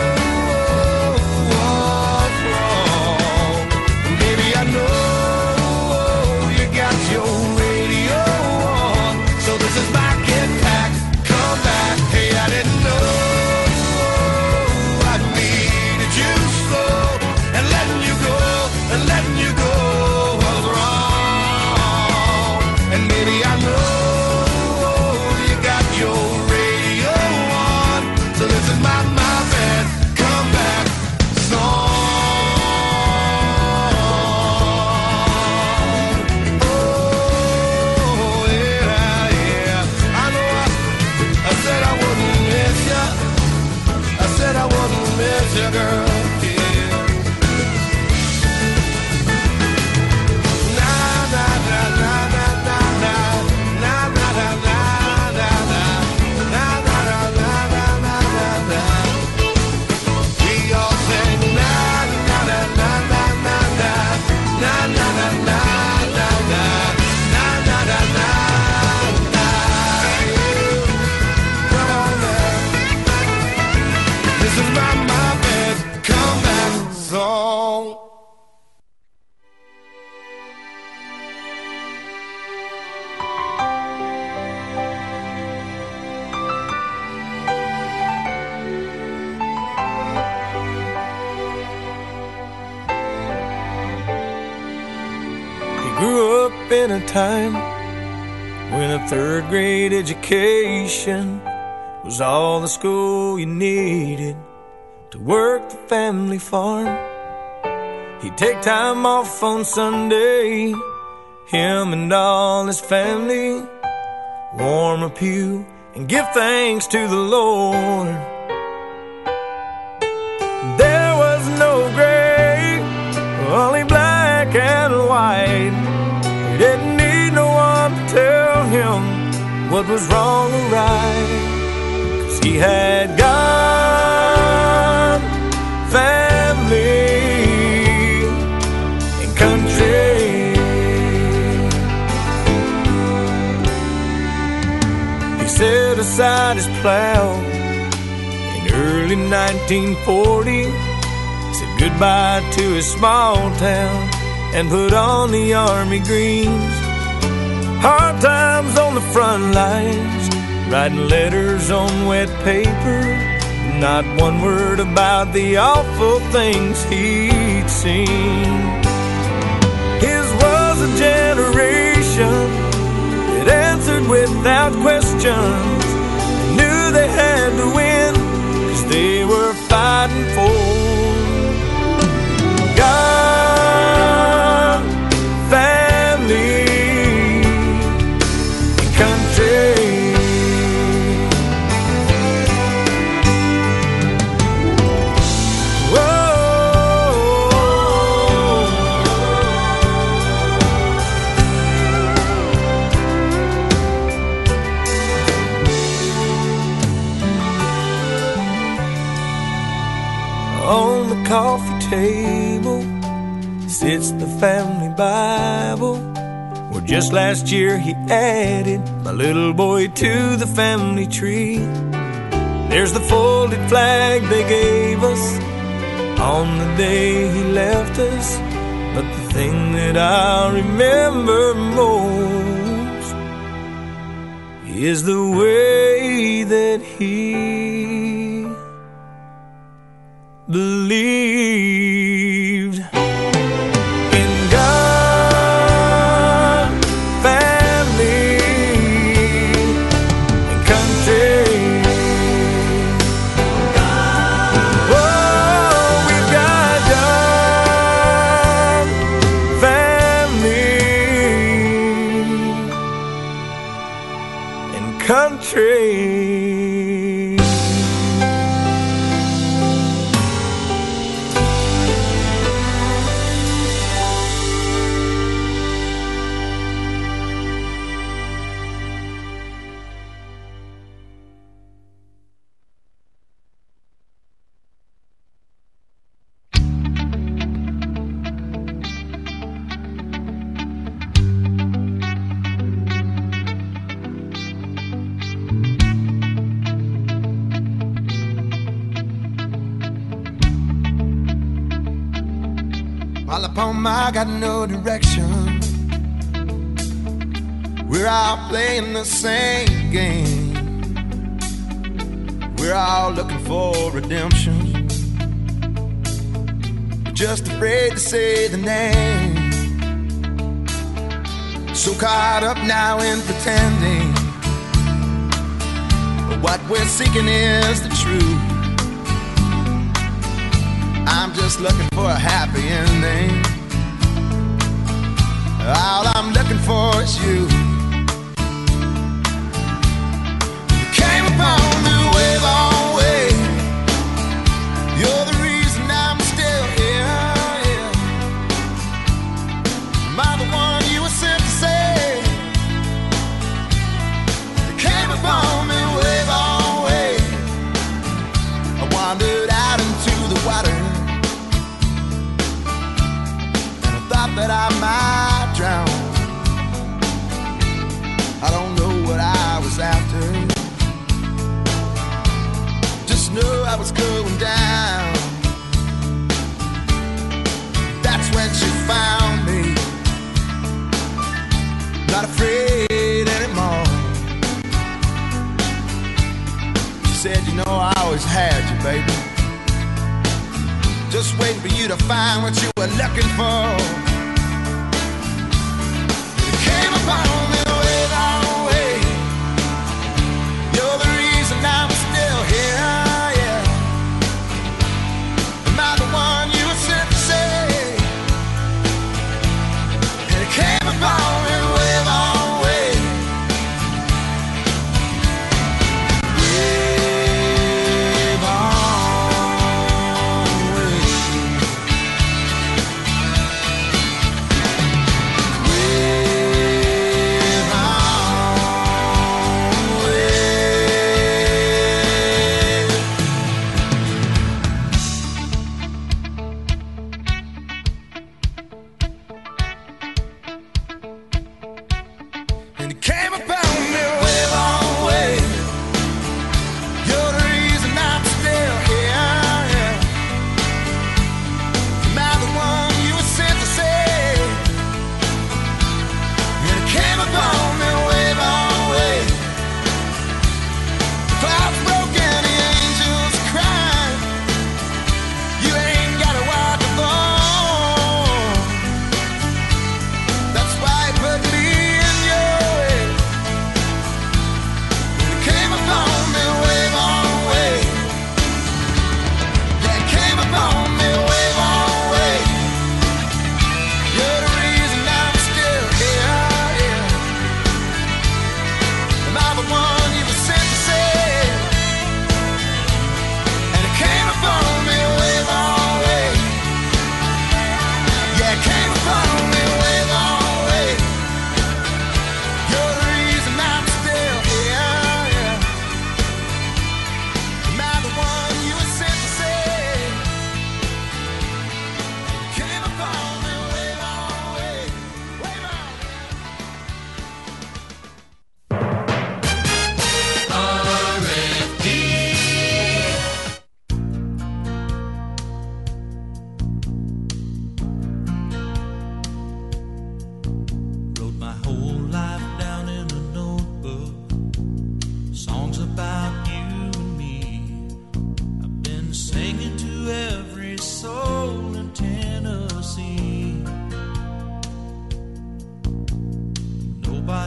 in a time when a third grade education was all the school you needed to work the family farm. He'd take time off on Sunday, him and all his family, warm a pew and give thanks to the Lord. There was no gray, only black and white. He didn't need no one to tell him what was wrong or right, 'cause he had God beside his plow. In early nineteen forty, said goodbye to his small town and put on the army greens. Hard times on the front lines, writing letters on wet paper, not one word about the awful things he'd seen. His was a generation that answered without questions, knew they had to win, 'cause they were fighting for God, family, and country. On the coffee table sits the family Bible, where just last year he added my little boy to the family tree. There's the folded flag they gave us on the day he left us, but the thing that I'll remember most is the way that he believed in God, family, and country. Oh, we've got God, family, and country. All upon my, got no direction. We're all playing the same game. We're all looking for redemption. We're just afraid to say the name. So caught up now in pretending, but what we're seeking is the truth. I'm just looking for a happy ending. All I'm looking for is you. You came upon me way, long way. You're the reason I'm still here. Yeah. Am I the one you were sent to save? You came upon me way, long way. I wandered out into the water, that I might drown. I don't know what I was after, just know I was going down. That's when she found me, not afraid anymore. She said, you know, I always had you, baby, just waiting for you to find what you were looking for. You came upon me way, long way. You're the reason I'm still here, yeah. Am I the one you were sent to save? And you came upon me way, long way. Way long way. Way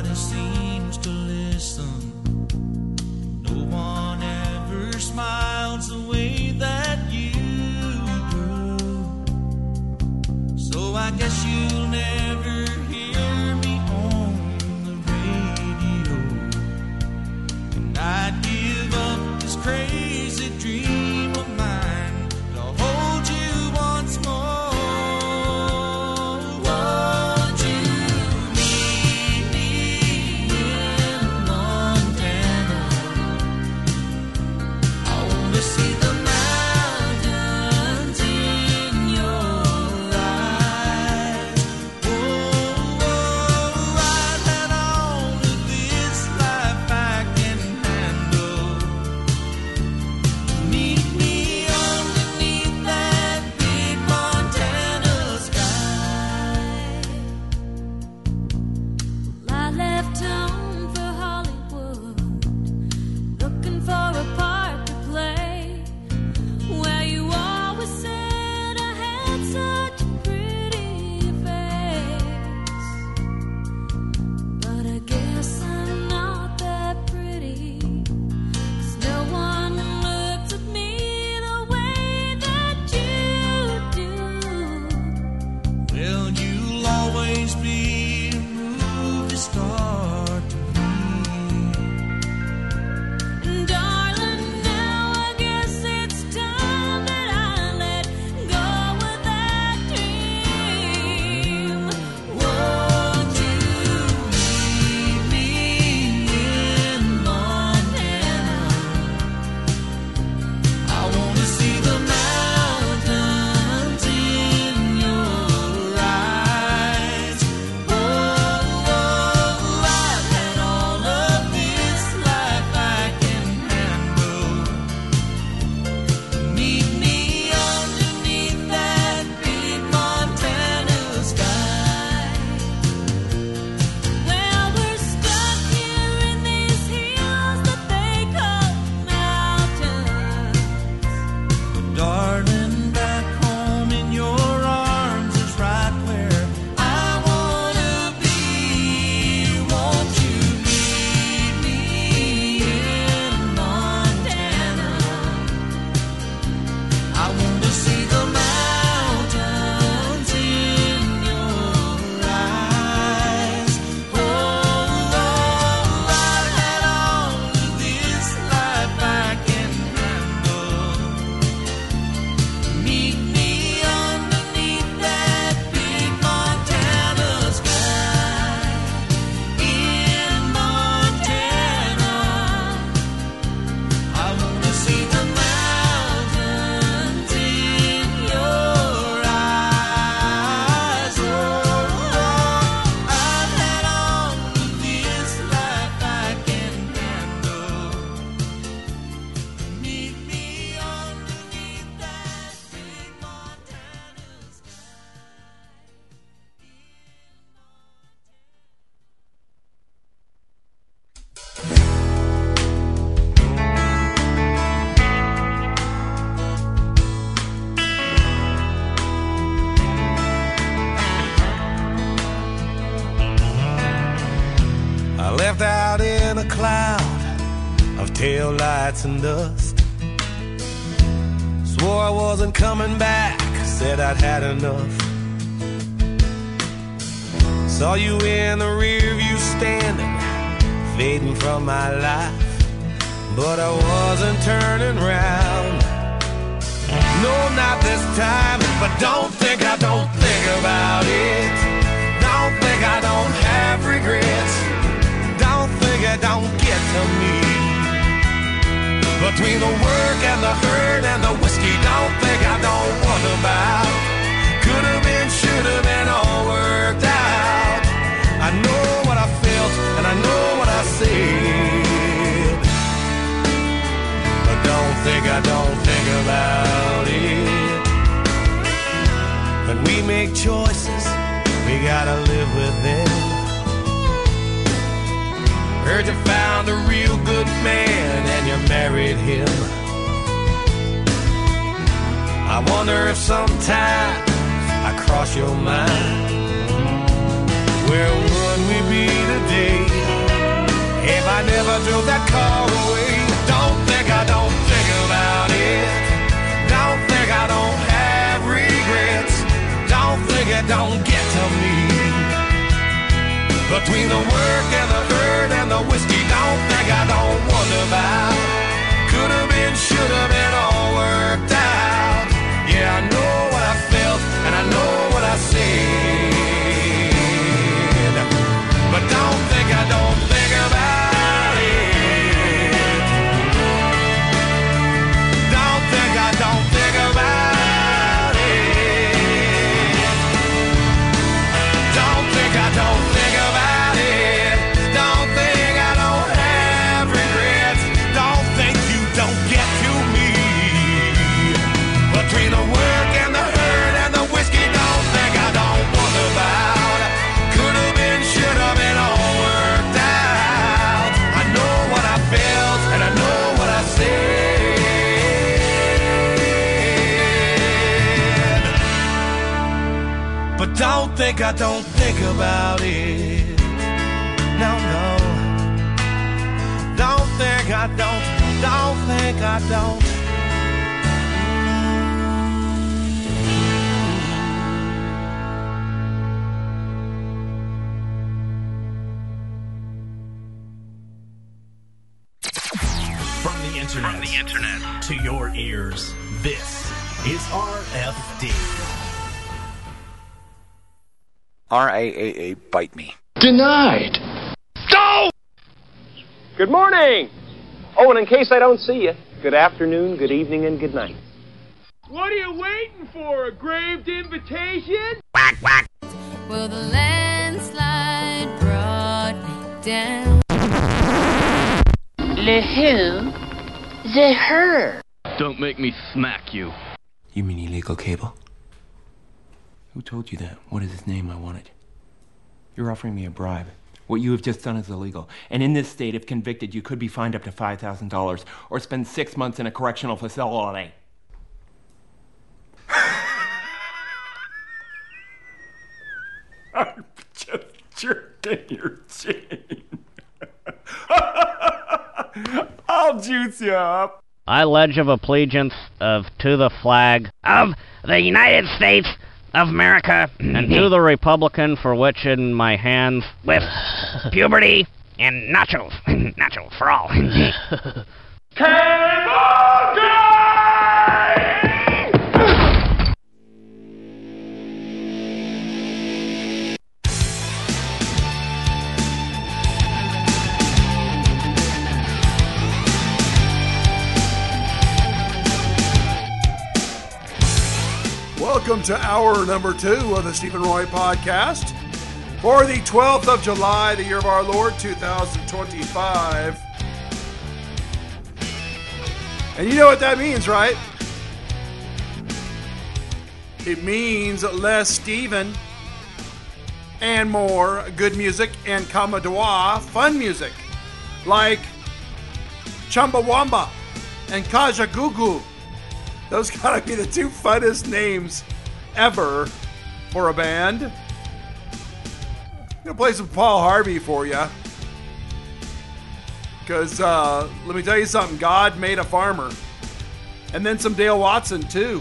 Nobody seems to listen. No one ever smiles the way that you do. So I guess you'll never hear me on the radio. And I'd give up this crazy dream of mine to hold you once more. Won't you meet me in Montana? I wanna see the mountains in your eyes. Oh, oh, I've had all of this life I can handle. Meet me underneath that big Montana sky. I left town for Hollywood, looking for a part to play, where you always said I had such a pretty face. But I guess I'm not that pretty, 'cause no one looks at me the way that you do. Well, you'll always be a movie star to me. Darling, now I guess it's time that I let go of that dream. Won't you meet me in Montana? I wanna see the mountains in your eyes. Oh, oh, I've had all of this life I can handle. Meet me underneath that big Montana sky. Well, we're stuck here in these hills that they call mountains. Darling, back home in your arms is right where I wanna be. Won't you meet me in Montana? I want to see the mountains in your eyes. Oh, oh, I've had all of this life I can handle. Meet me underneath that big Montana sky. In Montana, I wanna see the mountains in your eyes. Oh, I've had all of this life I can handle. Meet me underneath that big Montana sky. I left out in a cloud of tail lights and dust. Swore I wasn't coming back, said I'd had enough. Saw you in the rear view standing, fading from my life, but I wasn't turning round. No, not this time, but don't think I don't think about it. Don't think I don't have regrets. Don't think it don't get to me. Between the work and the hurt and the whiskey, don't think I don't wonder about. Could have been, should have been, all worked out. I know what I felt and I know what I said, but don't think I don't think about it. When we make choices, we gotta live with them. Heard you found a real good man and you married him. I wonder if sometimes I cross your mind. Where would we be today I never drove that car away. Don't think I don't think about it. Don't think I don't have regrets. Don't think it don't get to me. Between the work and the hurt and the whiskey, don't think I don't wonder about. Could have been, should have been, all worked out. Yeah, I know what I felt and I know what I said. But don't think I don't think about it. Don't think I don't think about it. Don't think I don't think about it. Don't think I don't have regrets. Don't think you don't get to me. Between the work and the hurt and the whiskey, don't think I don't wonder about. Could have been, should have been, all worked out. I know what I felt and I know what I said. But don't think I don't think about it. No, no. Don't think I don't, don't think I don't. From the internet, From the internet to your ears, this is R F D. R A A A, bite me. Denied. Go! Good morning. Oh, and in case I don't see you, good afternoon, good evening, and good night. What are you waiting for? A graved invitation? Whack, whack. Well, the landslide brought me down. Le who? The her. Don't make me smack you. You mean illegal cable? Who told you that? What is his name? I want it. You're offering me a bribe. What you have just done is illegal. And in this state, if convicted, you could be fined up to five thousand dollars or spend six months in a correctional facility. I'm just jerking your chain. I'll juice you up. I pledge of allegiance of to the flag of the United States of America and to the Republican for which in my hands with puberty and nachos, nachos for all. Welcome to hour number two of the Stephen Roy Podcast for the twelfth of July, the year of our Lord, two thousand twenty-five. And you know what that means, right? It means less Stephen and more good music and Commodore fun music like Chumbawamba and Kajagoogoo. Those gotta be the two funnest names ever for a band. I'm gonna play some Paul Harvey for you. Because, uh, let me tell you something. God made a farmer. And then some Dale Watson, too.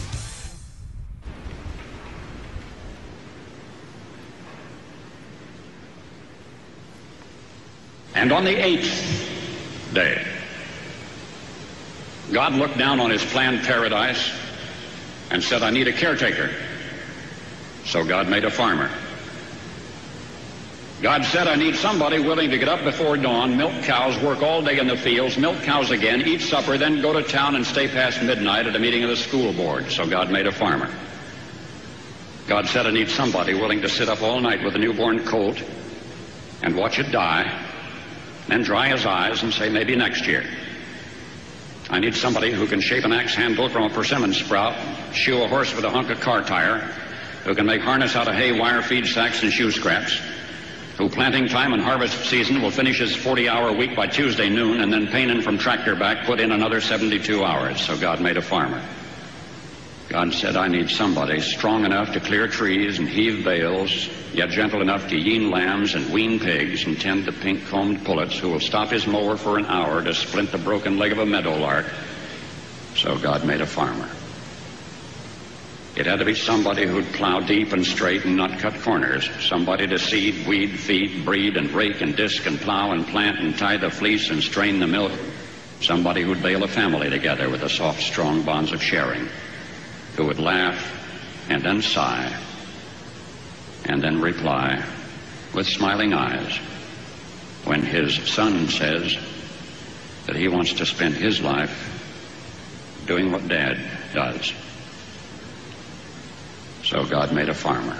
And on the eighth day, God looked down on his planned paradise and said, I need a caretaker. So God made a farmer. God said, I need somebody willing to get up before dawn, milk cows, work all day in the fields, milk cows again, eat supper, then go to town and stay past midnight at a meeting of the school board. So God made a farmer. God said, I need somebody willing to sit up all night with a newborn colt and watch it die, then dry his eyes and say, maybe next year. I need somebody who can shape an axe handle from a persimmon sprout, shoe a horse with a hunk of car tire, who can make harness out of hay, wire, feed sacks, and shoe scraps, who planting time and harvest season will finish his forty-hour week by Tuesday noon, and then painin' from tractor back put in another seventy-two hours. So God made a farmer. God said, I need somebody strong enough to clear trees and heave bales, yet gentle enough to yean lambs and wean pigs and tend the pink-combed pullets, who will stop his mower for an hour to splint the broken leg of a meadowlark. So God made a farmer. It had to be somebody who'd plow deep and straight and not cut corners. Somebody to seed, weed, feed, breed, and rake and disc and plow and plant and tie the fleece and strain the milk. Somebody who'd bale a family together with the soft, strong bonds of sharing. Who would laugh and then sigh and then reply with smiling eyes when his son says that he wants to spend his life doing what Dad does. So God made a farmer.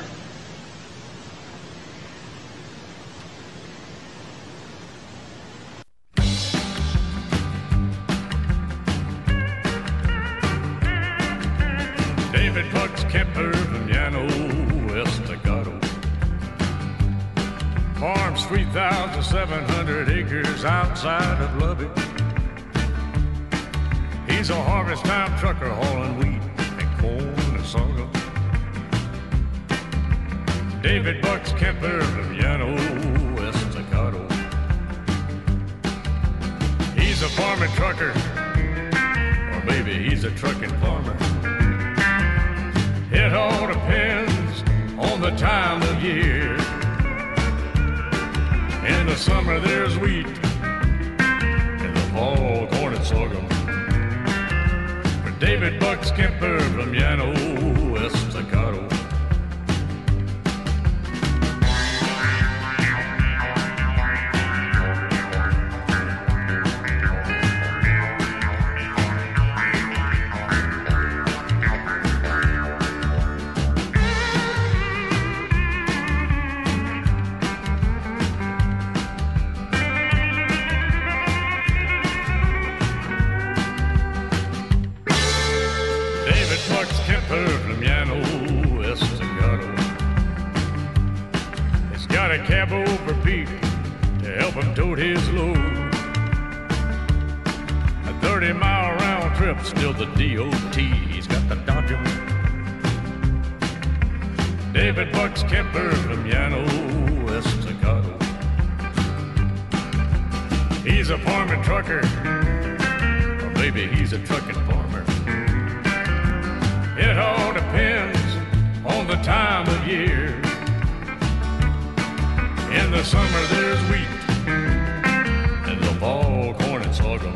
David Bucks Kemper from Llano Estacado farms three thousand seven hundred acres outside of Lubbock. He's a harvest time trucker hauling wheat and corn and sorghum. David Bucks Kemper from Llano Estacado. He's a farming trucker, or maybe he's a trucking farmer. It all depends on the time of year. In the summer there's wheat, in the fall corn and sorghum. For David Bucks Kemper from Llano Estacado. Cabo for Pete to help him tote his load. A thirty mile round trip, still the D O T, he's got to dodge him. David Bucks Kemper from Llano Estacado. He's a farming trucker, or maybe he's a trucking farmer. It all depends on the time of year. In the summer there's wheat, in the fall corn and sorghum.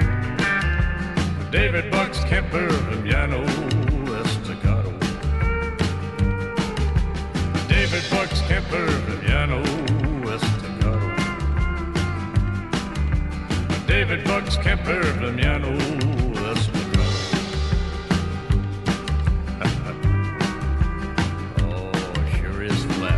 David Bucks Kemper from Llano Estacado. David Bucks Kemper from Llano Estacado. David Bucks Kemper from Llano Estacado. Oh, sure is flat.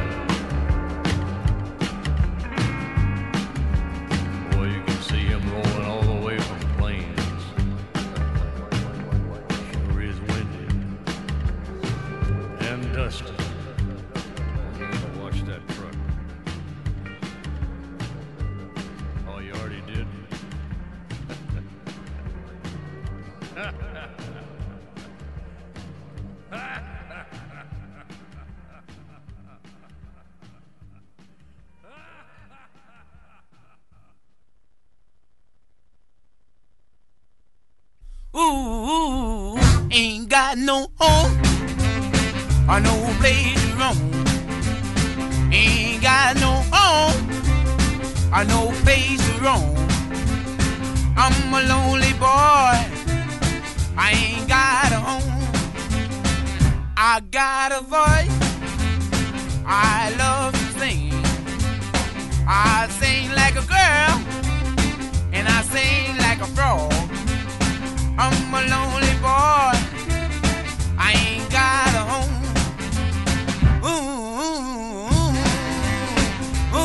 Ooh, ain't got no home or no place to roam. Ain't got no home or no place to roam. I'm a lonely boy, I ain't got a home. I got a voice, I love to sing. I sing like a girl, and I sing like a frog. I'm a lonely boy, I ain't got a home. Ooh, ooh, ooh,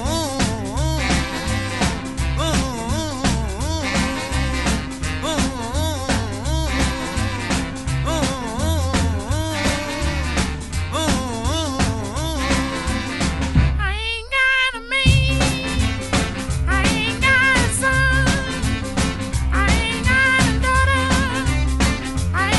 ooh, ooh, ooh, ooh. I ain't got a man, I ain't got a son, I ain't got a daughter, I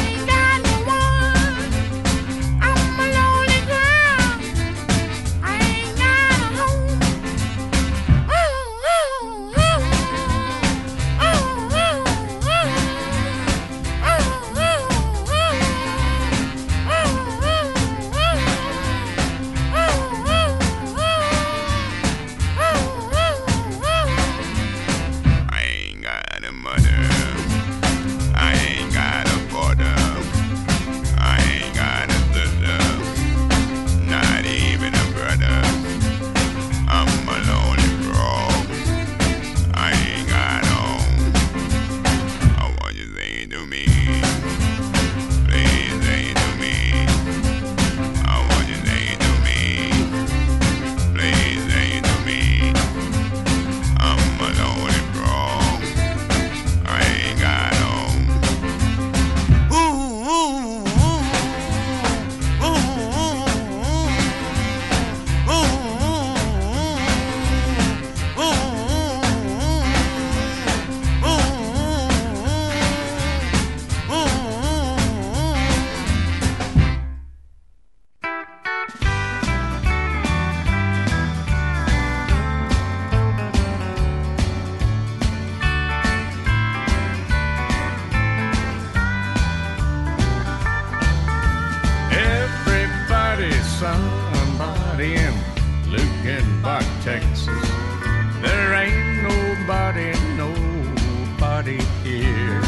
somebody in Lukenbach, Texas. There ain't nobody, nobody here.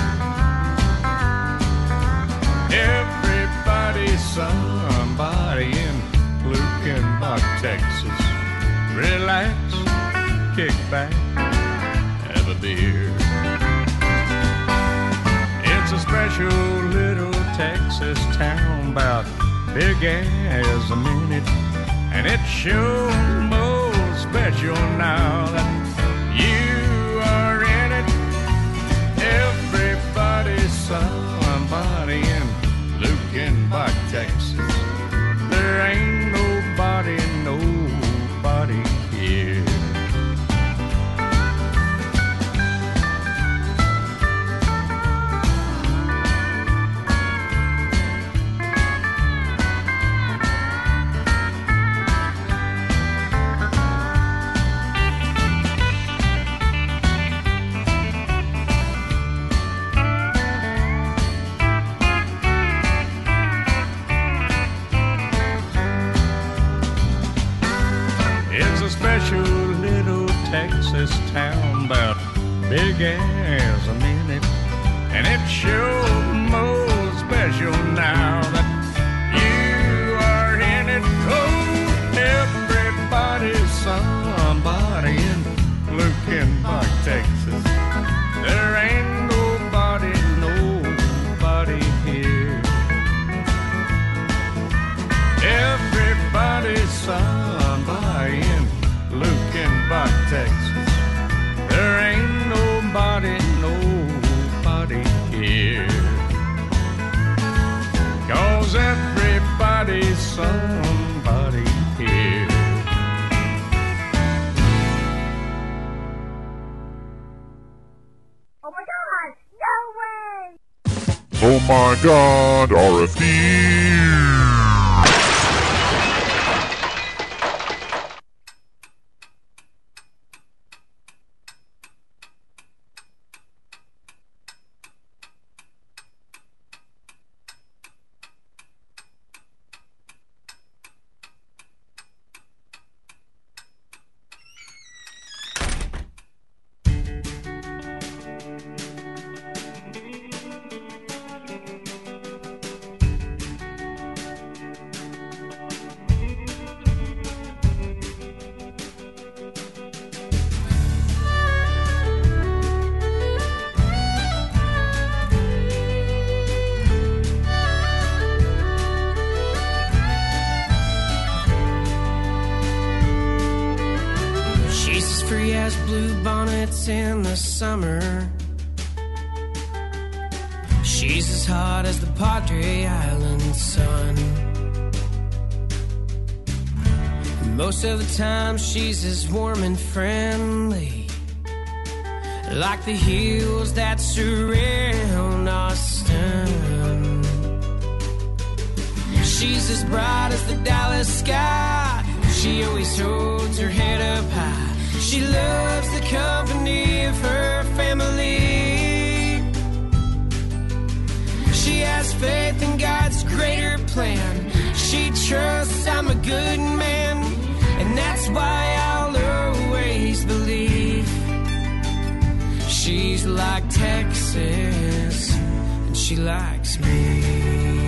Everybody's somebody in Lukenbach, Texas. Relax, kick back, have a beer. It's a special little Texas town, about big as a minute, and it's sure more special now that you are in it. Everybody's somebody in Lukenbach, Texas. There ain't nobody, nobody here. Special little Texas town, about big as a minute, and it's sure more special now that you are in it. Oh, everybody's somebody in Lukenbach, Texas. There ain't nobody, nobody here. Everybody's somebody in Lukenbach, Texas. There ain't nobody, nobody here. 'Cause everybody's somebody here. Oh my God! No way! Oh my God, R F D! In the summer, she's as hot as the Padre Island sun. And most of the time she's as warm and friendly, like the hills that surround Austin. She's as bright as the Dallas sky. She always holds her head up high. She loves the company of her family. She has faith in God's greater plan. She trusts I'm a good man, and that's why I'll always believe. She's like Texas, and she likes me.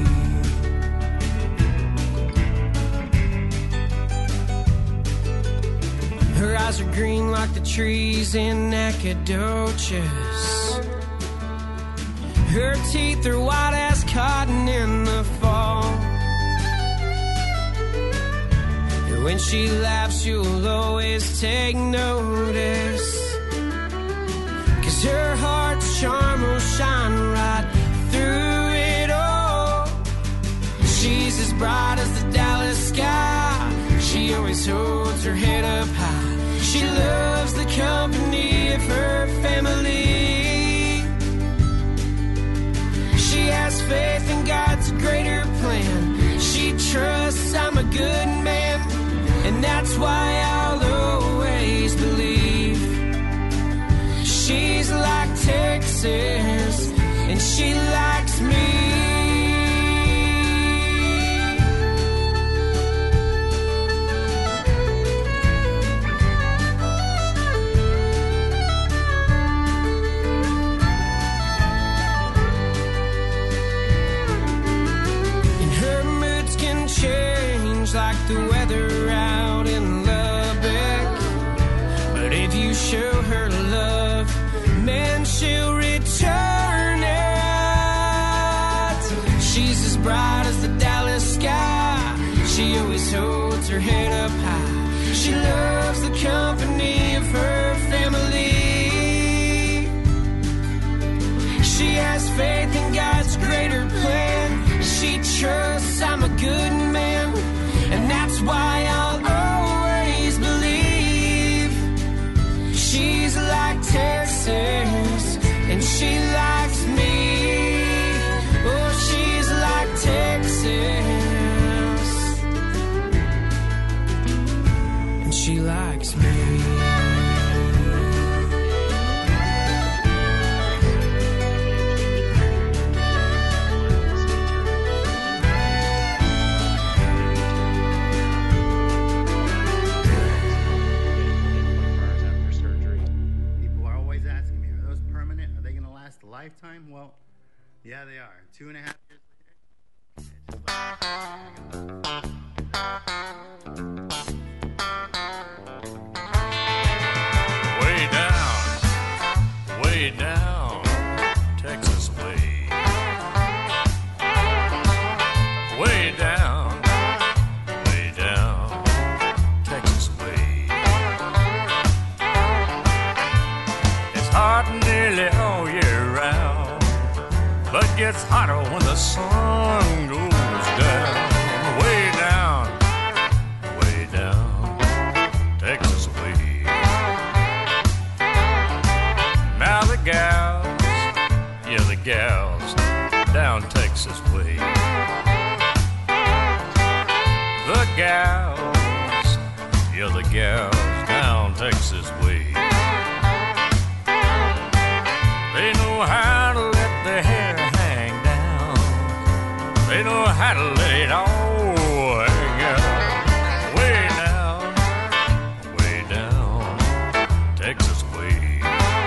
Her eyes are green like the trees in Nacogdoches. Her teeth are white as cotton in the fall. And when she laughs, you'll always take notice, 'cause her heart's charm will shine right through it all. She's as bright as the Dallas sky. She always holds her head up high. She loves the company of her family. She has faith in God's greater plan. She trusts I'm a good man, and that's why I'll always believe. She's like Texas, and she likes me. She's as bright as the Dallas sky. She always holds her head up high. She loves the company of her family. She has faith in God's greater plan. She trusts I'm a good man, and that's why I'll always believe. She's like Texas, and she likes me. Oh, she's like Texas, and she likes me. Lifetime? Well, yeah, they are. Two and a half years later. Way down, way down, Texas way. Way down, way down, Texas way. It's hot nearly all year round, but gets hotter when the sun goes down. Way down, way down, Texas way. Now the gals, yeah the gals, down Texas way. The gals, yeah the gals, down Texas way. They know how to let their hair hang down. They know how to let it all hang out. Way down, way down, Texas way.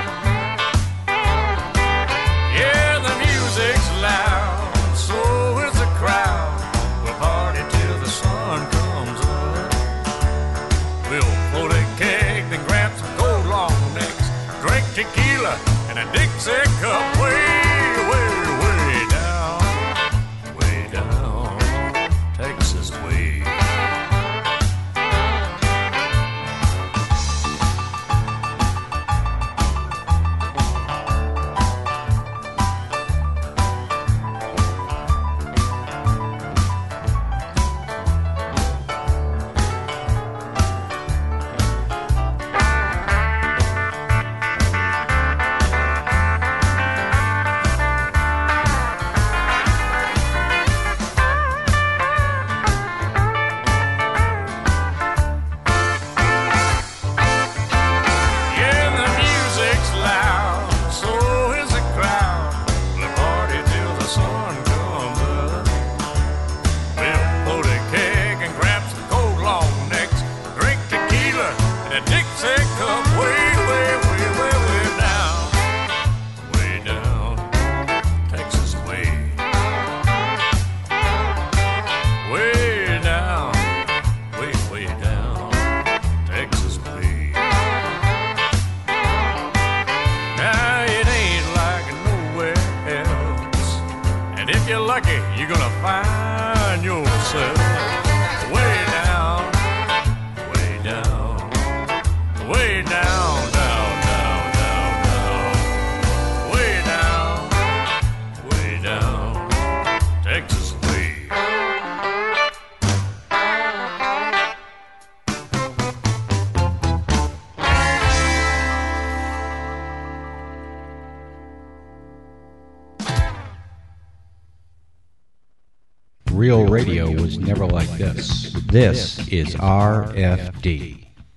Yeah, the music's loud, so is the crowd. We'll party till the sun comes up. We'll pull a keg, then grab some gold long necks, drink tequila and a Dixie cup. Way, way, way down, way down, Texas way. Real radio was never like this. This is R F D.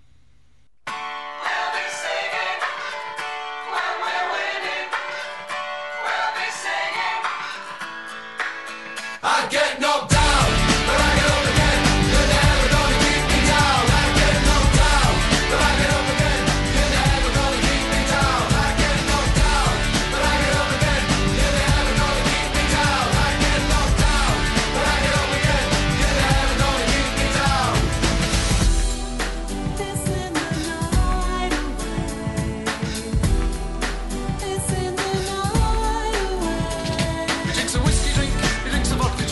I get knocked down, but I get up again. You're never gonna keep me down. I get knocked down, but I get up again. You're never gonna keep me down. I get knocked down, but I get up again. You're never gonna keep me down. I get knocked down, but I get up again. You're never gonna keep me down. It's in the night away. It's in the night away. He drinks a whiskey drink, he drinks a vodka.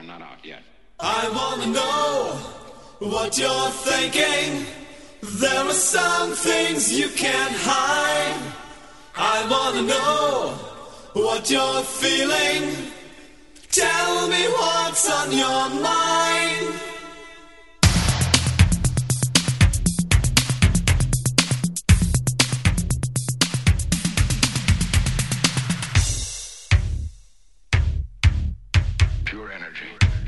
not out yet. I wanna know what you're thinking. There are some things you can't hide. I wanna know what you're feeling. Tell me what's on your mind. Pure energy.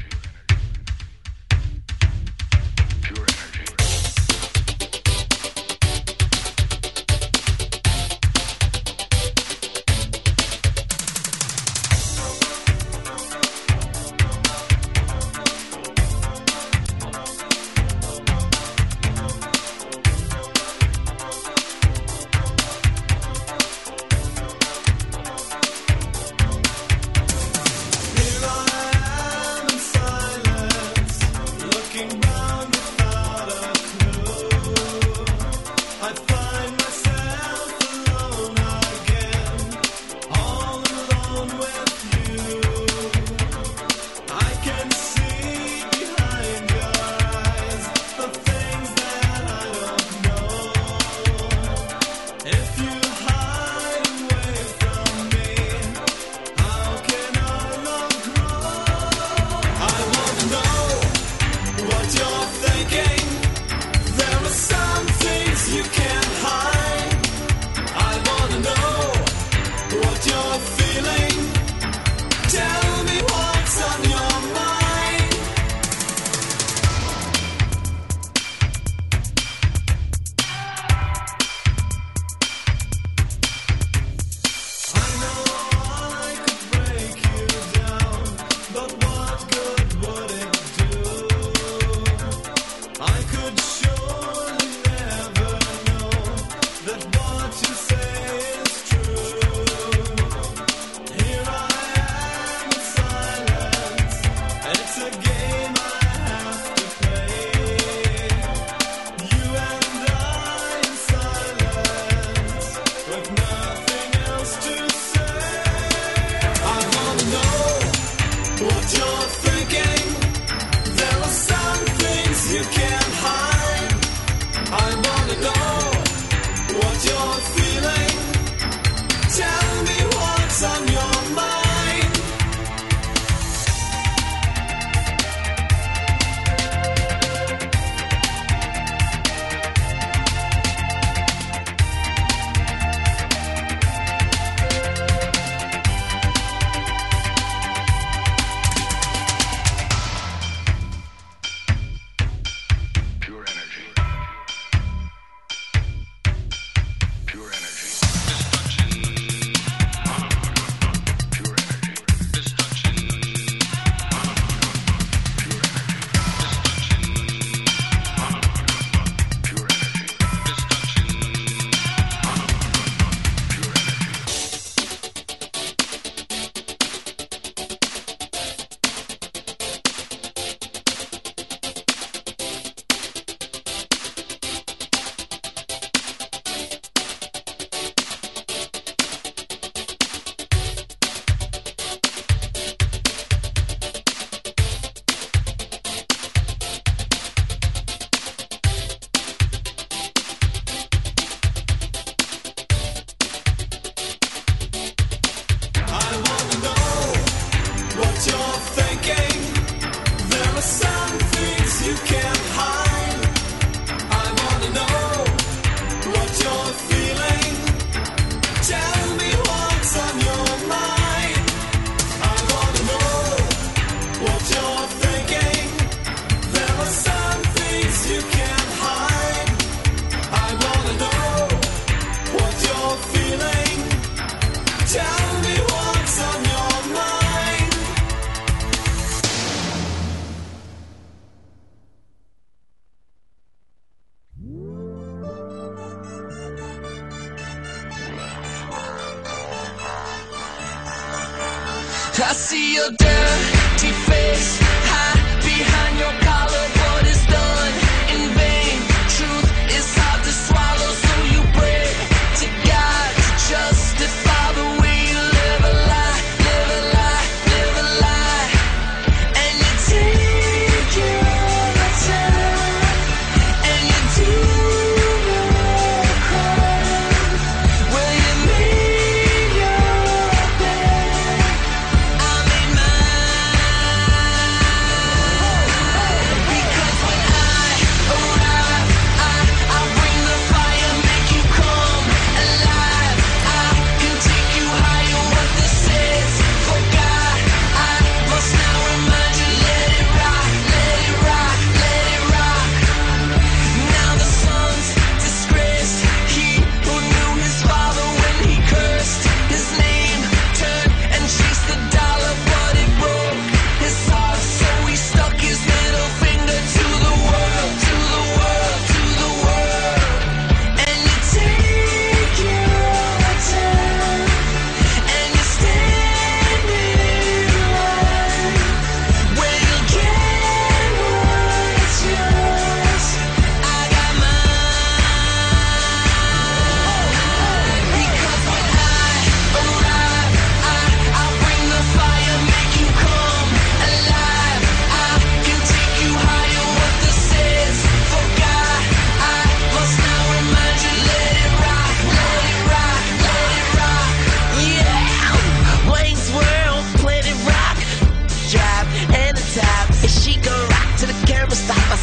I see your dirty face hide behind your collar. What is done in vain? Truth is hard to swallow, so you pray to God to justify the way you live a lie, live a lie, live a lie. And you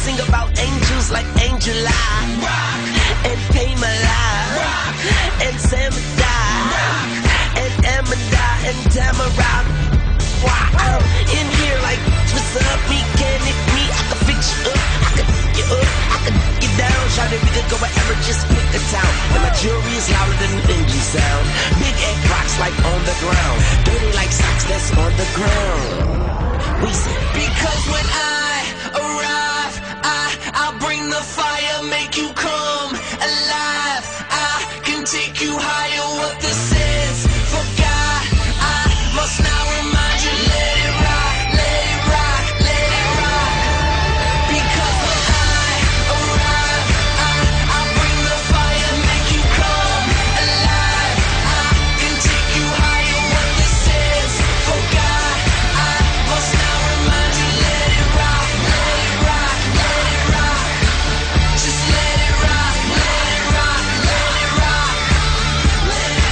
sing about angels like Angel Eye and Pamela and Samadai and Amanda and Tamara. Wow, I'm in here like, what's up, mechanic me? I can fix you up, I can pick you up, I can take you down. Shout it, we could go wherever, just pick a town. And my jewelry is louder than an engine sound. Big egg rocks like on the ground, dirty like socks that's on the ground. We say, because when I arrive, I, I'll bring the fire, make you come alive. I can take you higher, what this is. For God, I must now remind you, let it rock, let it rock, let it rock. Because when I arrive, I, I'll bring the fire, make you come alive. I can take you higher, what this is. For God, I must now remind you, let it rock, let it rock, let it rock. Just let it rock, let it rock, let it rock. Let it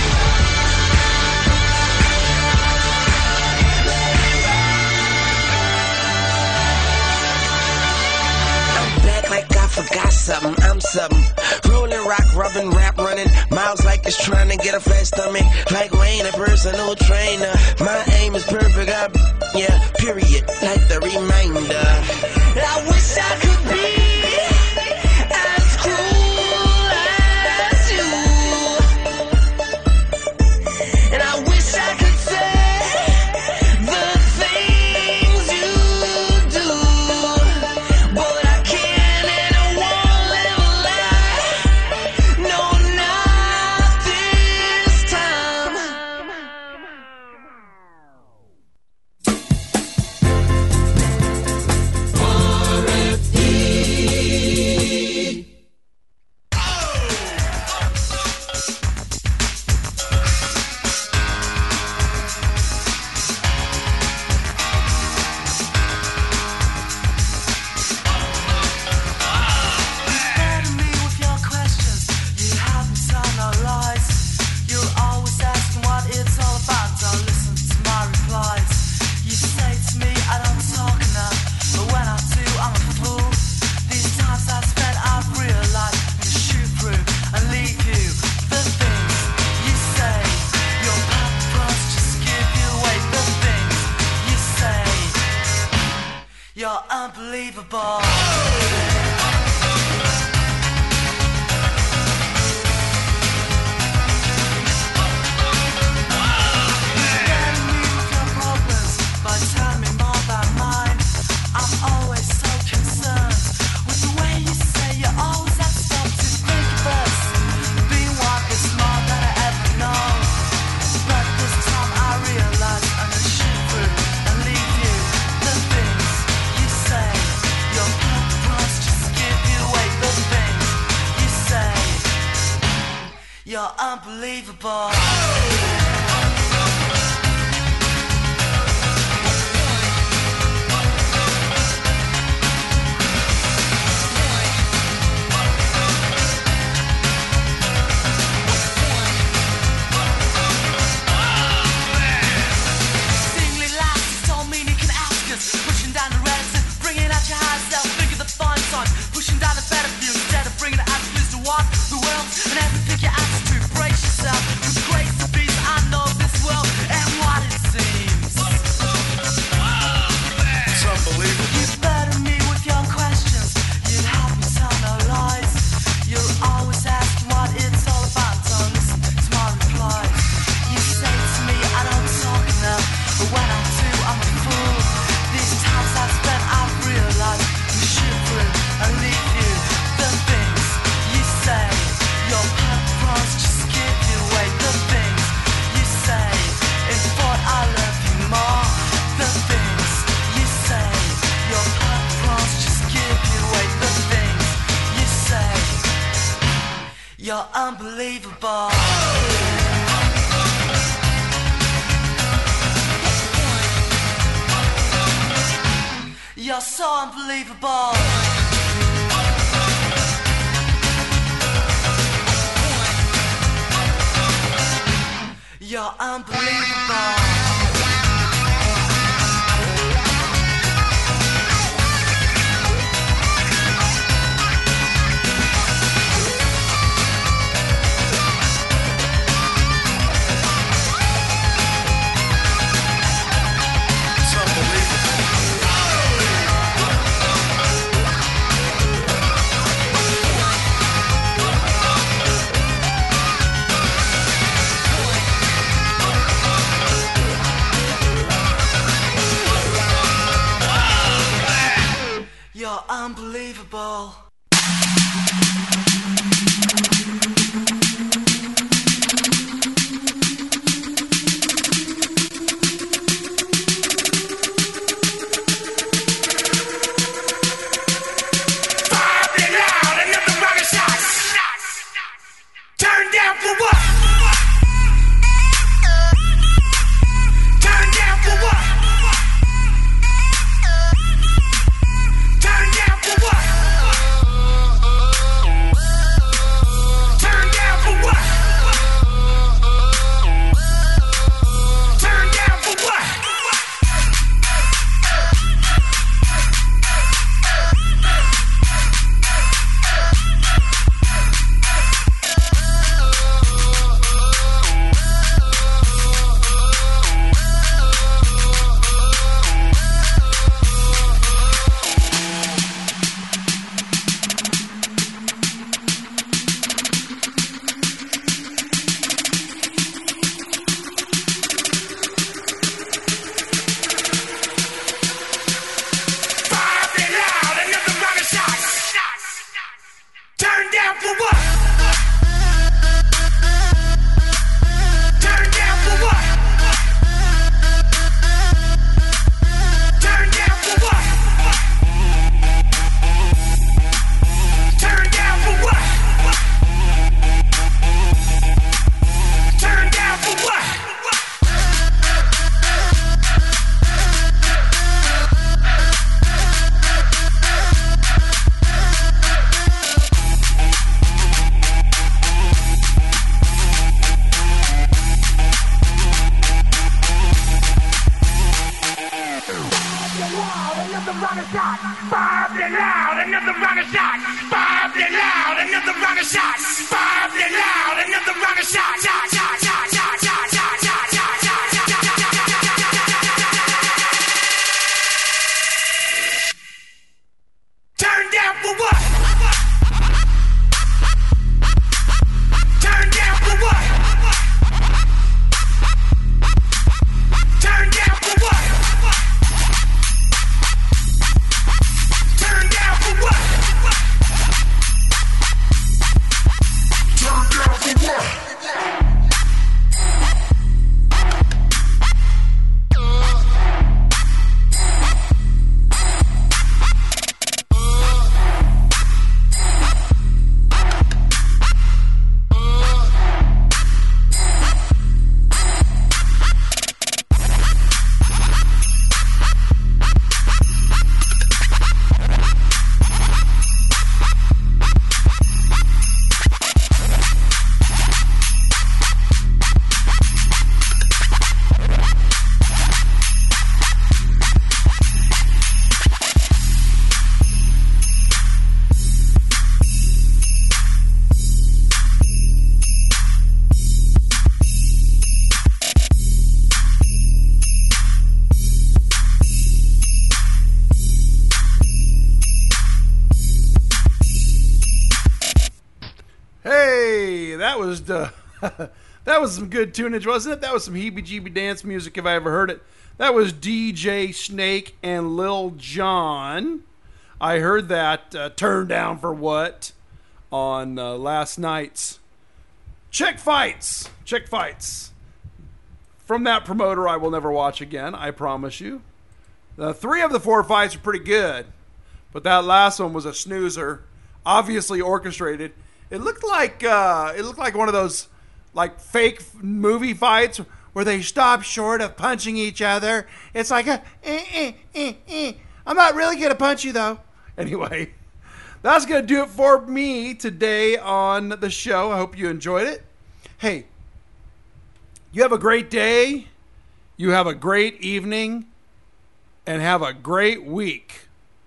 I'm back like I forgot something, I'm something. Rolling rock, rubbing, rap, running miles like it's trying to get a flat stomach. Like Wayne, a personal trainer. My aim is perfect, I, yeah, period, like the reminder. I wish I could be as cool as you. And I wish I could say the things you do. But I can't and I won't live a lie. No, not this time. You're unbelievable. You're unbelievable. Singly laughs, don't mean you can ask us. Pushing down the reticence, bringing out your high self. Think of the fine signs, pushing down the better view instead of bringing the attitudes to walk the world and have to pick your attitude. Brace yourself with grace to be. I know this world and what it seems. It's unbelievable. You better me with your questions. You'd help me tell no lies. You'll always ask what it's all about. Don't listen to my replies. You say to me I don't talk enough, but when I do I'm a fool. These times I've spent I've realized you shoot through and leave you. The things you say, your purpose just give you away. The things you say, in thought I love you more. The things you say, your purpose just give you away. The things you say, you're unbelievable. You're so unbelievable. You're unbelievable. You're unbelievable. Turn down for what? Turn down for what? Turn down for what? Turn down for what? Turn down for what? Turn down for what? Turn down for what? Turn down for what? Turn down for what? Turn down for what? Bob it loud, another round of shots. Bob it loud, another round of shots. Bob it loud, another round of shots. Shot, shot, shot, shot, shot, shot, shot, shot, shot, shot, shot. Turn down for what? Turn down for what? Turn down for what? Turn down for what? Turn down for what? Hey, that was the that was some good tunage, wasn't it? That was some heebie-jeebie dance music if I ever heard it. That was D J Snake and Lil Jon. I heard that uh, Turn Down for What on uh, last night's Chick Fights. Chick Fights. From that promoter I will never watch again, I promise you. The three of the four fights are pretty good, but that last one was a snoozer, obviously orchestrated. It looked like uh, it looked like one of those like fake movie fights where they stop short of punching each other. It's like a, eh, eh, eh, eh. I'm not really gonna punch you though. Anyway, that's gonna do it for me today on the show. I hope you enjoyed it. Hey, you have a great day. You have a great evening. And have a great week.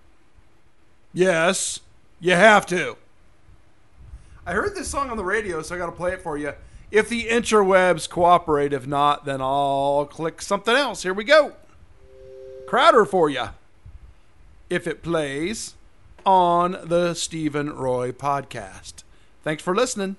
Yes, you have to. I heard this song on the radio, so I got to play it for you. If the interwebs cooperate, if not, then I'll click something else. Here we go. Crowder for you. If it plays on the Stephen Roy podcast. Thanks for listening.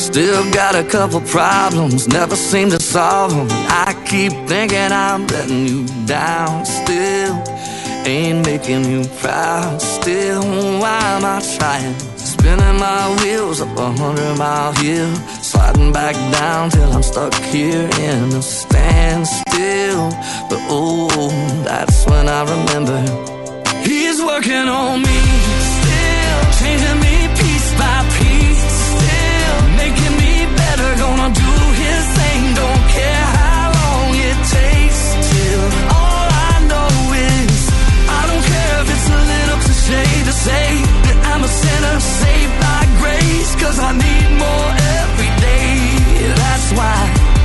Still got a couple problems, never seem to solve them. I keep thinking I'm letting you down. Still ain't making you proud. Still, why am I trying? Spinning my wheels up a hundred mile hill, sliding back down till I'm stuck here in a standstill. But oh, that's when I remember he's working on me. Still changing me piece by piece. Still making me better, gonna do his thing. Don't care how long it takes. Till all I know is I don't care if it's a little cliche to say that I'm a sinner saved by grace. Cause I need more every day. That's why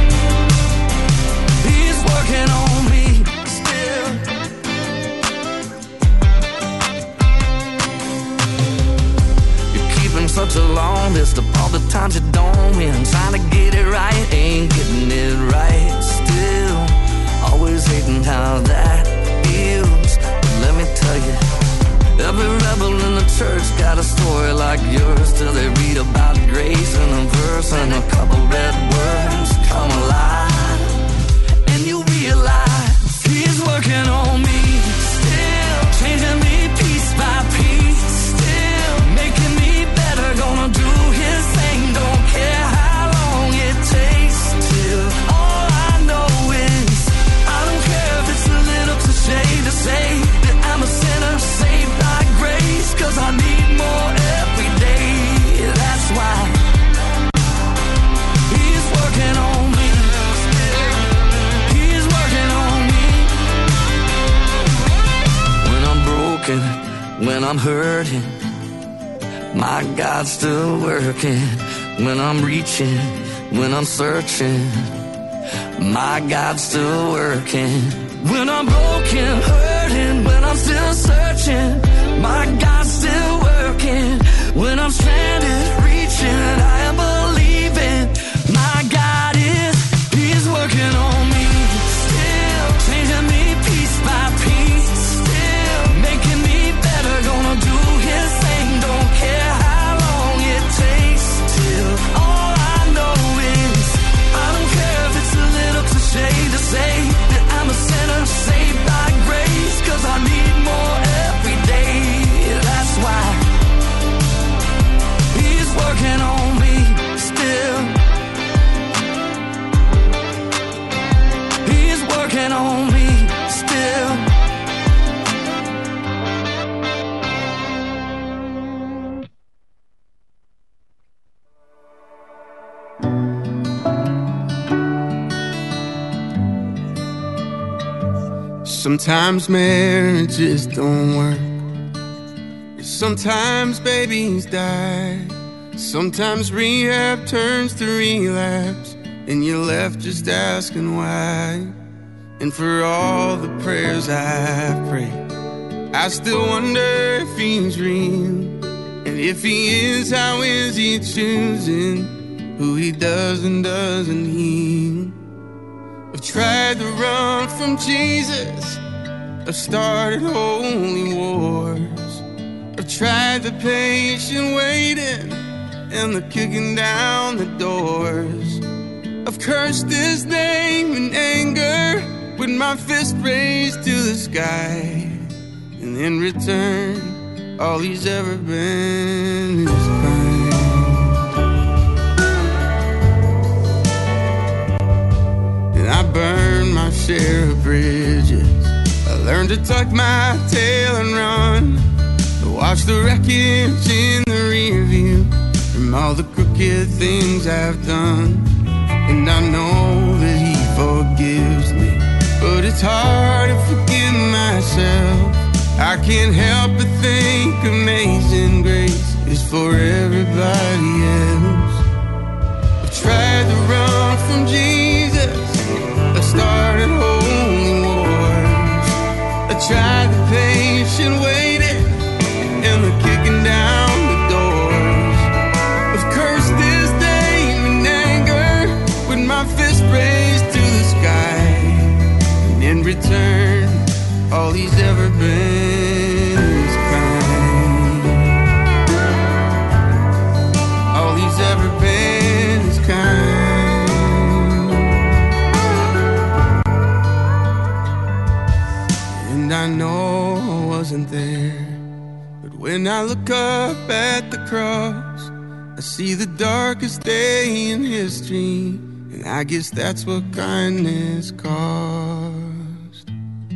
he's working on me still. You're keeping such a long list of all the times you don't win. Trying to get it right, ain't getting it right. Still always hating how that feels. But let me tell you, every rebel in the church got a story like yours. Till they read about grace in a verse and a couple red words come alive, and you realize he's working on me. Still changing me piece by piece. Still making me better, gonna do his thing. Don't care how long it takes. Till all I know is I don't care if it's a little cliche to say that I'm a sinner saved by grace. Cause I need more every day. That's why he's working on me. He's working on me. When I'm broken, when I'm hurting, my God's still working. When I'm reaching, when I'm searching, my God's still working. When I'm broken, hurting, when I'm still searching, my God's still working. When I'm stranded, reaching, I am believing. My God is, he's working on me. Still changing me piece by piece. Still making me better, gonna do his thing. Don't care how long it takes. Till all I know is I don't care if it's a little cliche to say that I'm a sinner saved by grace. Cause I need more every day. That's why he's working on me still. He's working on me still. Sometimes marriages don't work. Sometimes babies die. Sometimes rehab turns to relapse, and you're left just asking why. And for all the prayers I've prayed, I still wonder if he's real. And if he is, how is he choosing who he does and doesn't heal? I've tried to run from Jesus, I've started holy wars. I've tried the patient waiting and the kicking down the doors. I've cursed his name in anger with my fist raised to the sky. And in return, all he's ever been is kind. And I burned my share of bridges. I learned to tuck my tail and run, to watch the wreckage in the rear view from all the crooked things I've done. And I know that he forgives me, but it's hard to forgive myself. I can't help but think amazing grace is for everybody else. I've tried to run from Jesus, I started holy wars. I tried the patient waiting and the kicking down the doors. I've cursed his name in anger with my fist raised to the sky. And in return, all he's ever been is kind. All he's ever been wasn't there. But when I look up at the cross, I see the darkest day in history, and I guess that's what kindness cost.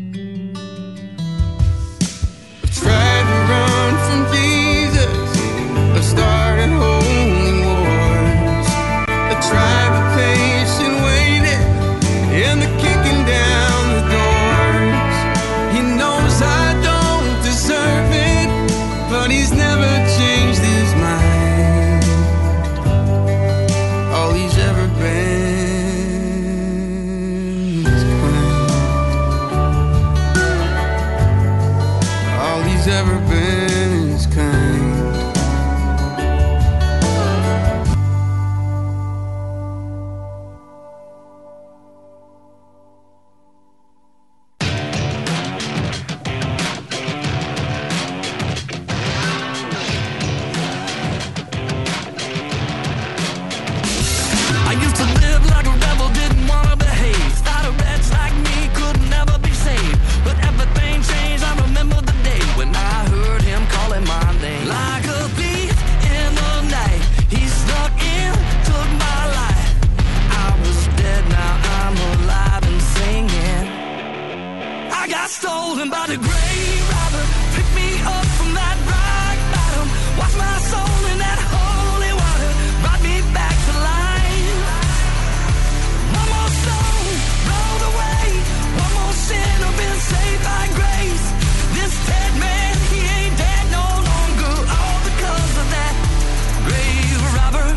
I tried to run from Jesus, I started holding wars. I tried the patient waiting and the kicking down the doors. He knows I don't deserve it, but he's never changed his mind. All he's ever been is kind. All he's ever been is kind. I used to live like a rebel, didn't wanna behave. Thought a wretch like me could never be saved. But everything changed, I remember the day when I heard him calling my name. Like a thief in the night, he snuck in, took my life. I was dead, now I'm alive and singing. I got stolen by the grave robber, picked me up from that rock bottom, washed my soul in that holy water, brought me back to life. One more stone rolled away, one more sinner been saved by grace. This dead man, he ain't dead no longer, all because of that grave robber.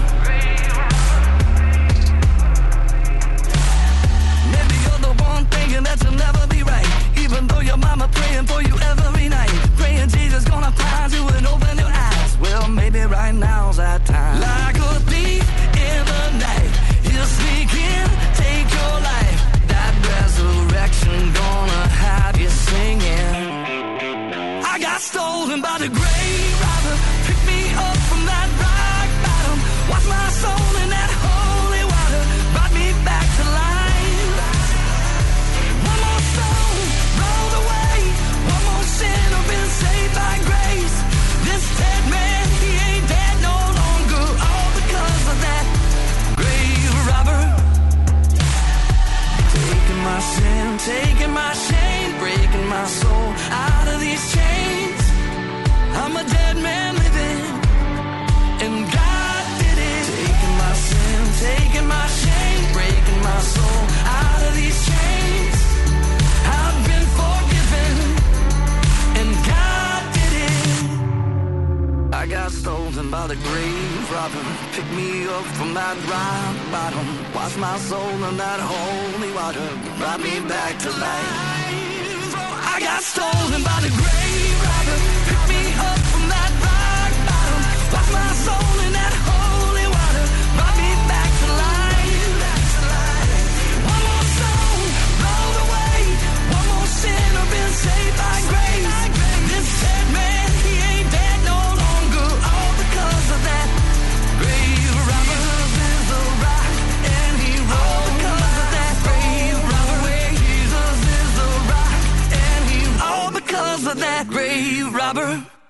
Maybe you're the one thinking that you'll never be right, even though your mama praying for you every night, praying Jesus gonna find you and open your eyes. Well, maybe right now's that time. Like a thief in the night, he'll sneak in, take your life. That resurrection gonna have you singing. I got stolen by the grave robber, picked me up from that rock bottom, washed my soul in that holy water, brought me back to life. One more stone rolled away, one more sinner been saved by grace. This dead man, he ain't dead no longer, all because of that grave robber. Taking my sin, taking my shame, breaking my soul out of these chains. I'm a dead man living, and God did it. Taking my sin, taking my shame, breaking my soul out of these chains. I've been forgiven, and God did it. I got stolen by the grave robber, picked me up from that rock bottom, washed my soul in that holy water, brought me back to life. I got stolen by the grave robber, picked me up from that rock bottom, washed my soul in that holy water, brought me back to life. One more stone rolled away, one more sinner been saved by grace. This dead man, he ain't dead no longer, all because of that grave robber. Jesus is the rock, and he rolled because of that grave robber. Jesus is the rock, and he all because of that grave robber.